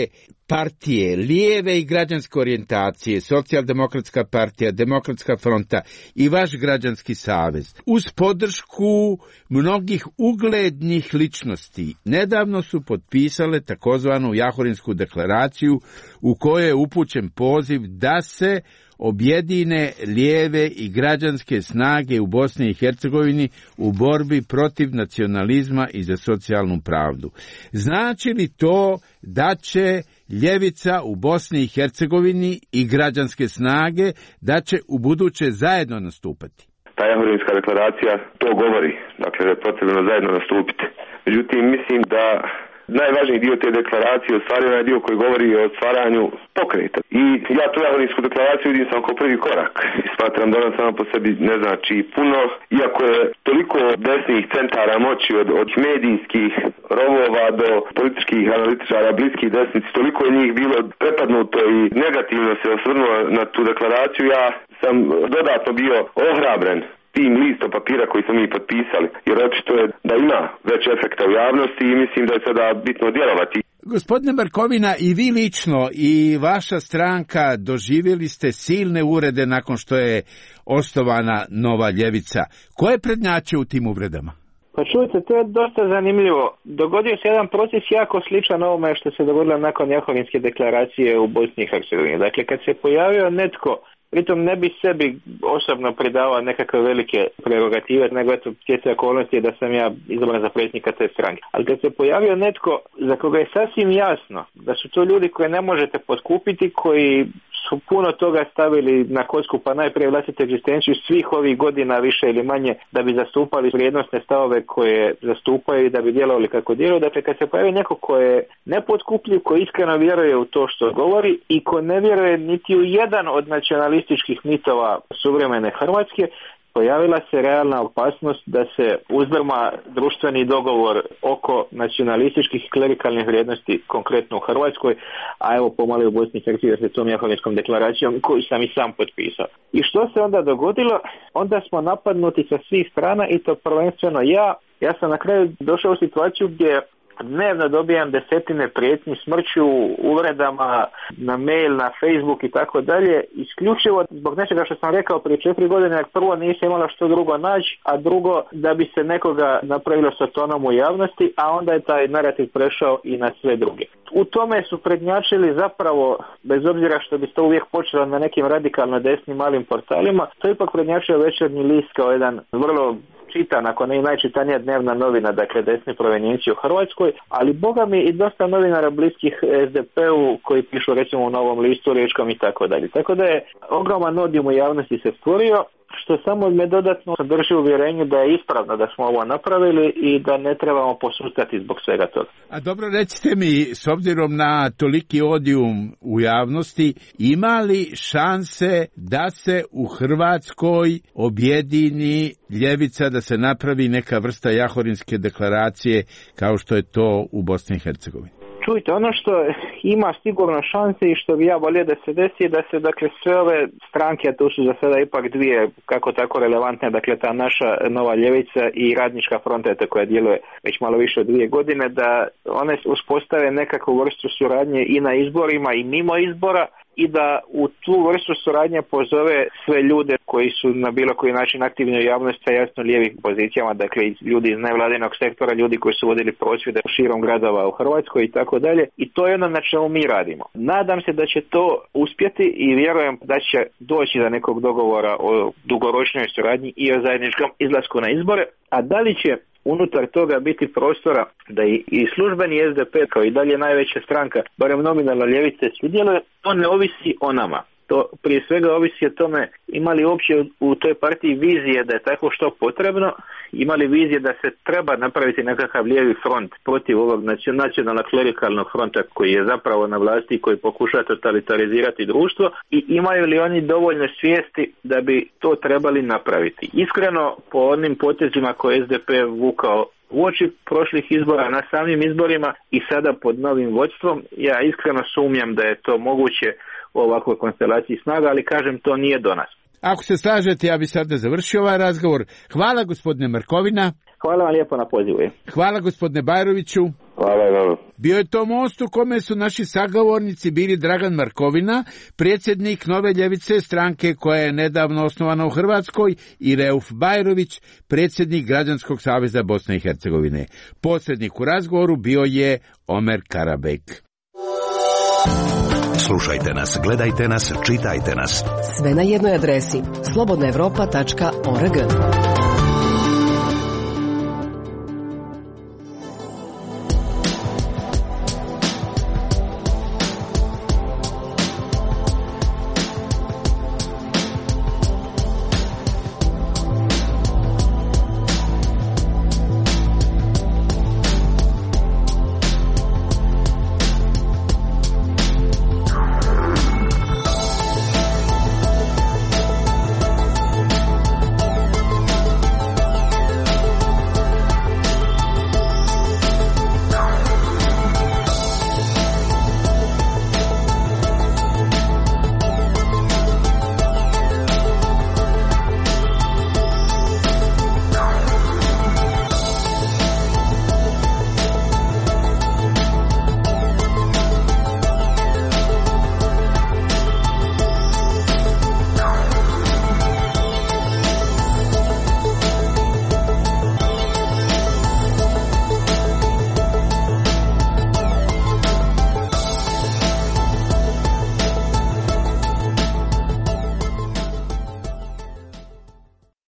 S8: partije, lijeve i građanske orijentacije, Socijaldemokratska partija, Demokratska fronta i vaš građanski savez, uz podršku mnogih uglednih ličnosti, nedavno su potpisale takozvanu Jahorinsku deklaraciju u kojoj je upućen poziv da se objedine lijeve i građanske snage u Bosni i Hercegovini u borbi protiv nacionalizma i za socijalnu pravdu. Znači li to da će ljevica u Bosni i Hercegovini i građanske snage da će u buduće zajedno nastupati?
S9: Ta Jahorinska deklaracija to govori, dakle da je potrebno zajedno nastupiti. Međutim, mislim da najvažniji dio te deklaracije je stvari onaj dio koji govori o stvaranju pokreta. I ja tu Jahorinsku deklaraciju vidim samo kao prvi korak. I smatram da ona sama po sebi ne znači puno, iako je toliko desnih centara moći od medijskih rovova do političkih analitičara bliskih desnici, toliko je njih bilo prepadnuto i negativno se osvrnulo na tu deklaraciju. Ja sam dodatno bio ohrabren tim listom papira koji smo mi potpisali, jer očito je da ima već efekta u javnosti i mislim da je sada bitno djelovati.
S8: Gospodine Markovina, i vi lično i vaša stranka doživjeli ste silne uvrede nakon što je osnovana Nova ljevica. Ko je prednjačio u tim uvredama?
S11: Pa čujte, to je dosta zanimljivo. Dogodio se jedan proces jako sličan ovome što se dogodilo nakon Jahorinske deklaracije u Bosni i Hercegovini. Dakle, kad se pojavio netko, pritom ne bi sebi osobno pridavao nekakve velike prerogative, nego eto stjecaj okolnosti je da sam ja izabran za predsjednika te stranke. Ali kad se pojavio netko za koga je sasvim jasno da su to ljudi koje ne možete potkupiti, koji su puno toga stavili na kocku, pa najprije vlastitu egzistenciju svih ovih godina više ili manje da bi zastupali vrijednosne stavove koje zastupaju i da bi djelovali kako djeluju. Dakle, kad se pojavi neko ko je nepotkupljiv, ko iskreno vjeruje u to što govori i ko ne vjeruje niti u jedan od nacionalističkih mitova suvremene Hrvatske, pojavila se realna opasnost da se uzdrma društveni dogovor oko nacionalističkih i klerikalnih vrijednosti, konkretno u Hrvatskoj, a evo pomalo u Bosni i Hercegovini s tom Jahorinskom deklaracijom koju sam i sam potpisao. I što se onda dogodilo? Onda smo napadnuti sa svih strana i to prvenstveno ja sam na kraju došao u situaciju gdje dnevno dobijam desetine prijetnji smrću, uvredama na mail, na Facebook i tako dalje, isključivo zbog nečega što sam rekao prije 4 godine, prvo nisam imala što drugo naći, a drugo da bi se nekoga napravilo sa tonom u javnosti, a onda je taj narativ prešao i na sve druge. U tome su prednjačili zapravo, bez obzira što bi to uvijek počelo na nekim radikalno desnim malim portalima, to je ipak prednjačio Večernji list kao jedan vrlo čitan, ako ne i najčitanija dnevna novina, dakle desni provenijenci u Hrvatskoj, ali boga mi i dosta novinara bliskih SDP-u koji pišu recimo u Novom listu, Riječkom i tako dalje. Tako da je ogroman odijum u javnosti se stvorio, što samo me dodatno drži u uvjerenju da je ispravno da smo ovo napravili i da ne trebamo posustati zbog svega toga.
S8: A dobro, recite mi, s obzirom na toliki odijum u javnosti, ima li šanse da se u Hrvatskoj objedini ljevica, da se napravi neka vrsta Jahorinske deklaracije kao što je to u Bosni i Hercegovini?
S11: Čujte, ono što ima sigurno šanse i što bi ja volio da se desi, da se dakle sve ove stranke, a tu su za sada ipak dvije kako tako relevantne, dakle ta naša Nova ljevica i Radnička fronta koja djeluje već malo više od 2 godine, da one uspostave nekakvu vrstu suradnje i na izborima i mimo izbora, i da u tu vrstu suradnje pozove sve ljude koji su na bilo koji način aktivni u javnosti sa jasno lijevih pozicijama, dakle ljudi iz nevladinog sektora, ljudi koji su vodili prosvjede širom gradova u Hrvatskoj i tako dalje. I to je ono na čemu mi radimo. Nadam se da će to uspjeti i vjerujem da će doći do nekog dogovora o dugoročnoj suradnji i o zajedničkom izlasku na izbore. A da li će unutar toga biti prostora da i službeni SDP kao i dalje najveća stranka, barem nominalno ljevice, sudjeluje, to ne ovisi o nama. To prije svega ovisi o tome ima li uopće u toj partiji vizije da je tako što potrebno, ima li vizije da se treba napraviti nekakav lijevi front protiv ovog nacionalnog klerikalnog fronta koji je zapravo na vlasti i koji pokušava totalitarizirati društvo, i imaju li oni dovoljno svijesti da bi to trebali napraviti. Iskreno, po onim potezima koje SDP vukao uoči prošlih izbora, na samim izborima i sada pod novim vodstvom, ja iskreno sumnjam da je to moguće u ovakvoj konstelaciji snaga, ali kažem, to nije do nas.
S8: Ako se slažete, ja bih sada završio ovaj razgovor. Hvala gospodine Markovina.
S11: Hvala vam lijepo na pozivu.
S8: Hvala gospodine Bajroviću.
S9: Hvala vam.
S8: Bio je to most u kome su naši sagovornici bili Dragan Markovina, predsjednik Nove ljevice, stranke koja je nedavno osnovana u Hrvatskoj, i Reuf Bajrović, predsjednik Građanskog saveza Bosne i Hercegovine. Posrednik u razgovoru bio je Omer Karabek.
S6: Slušajte nas, gledajte nas, čitajte nas.
S7: Sve na jednoj adresi slobodnaevropa.org.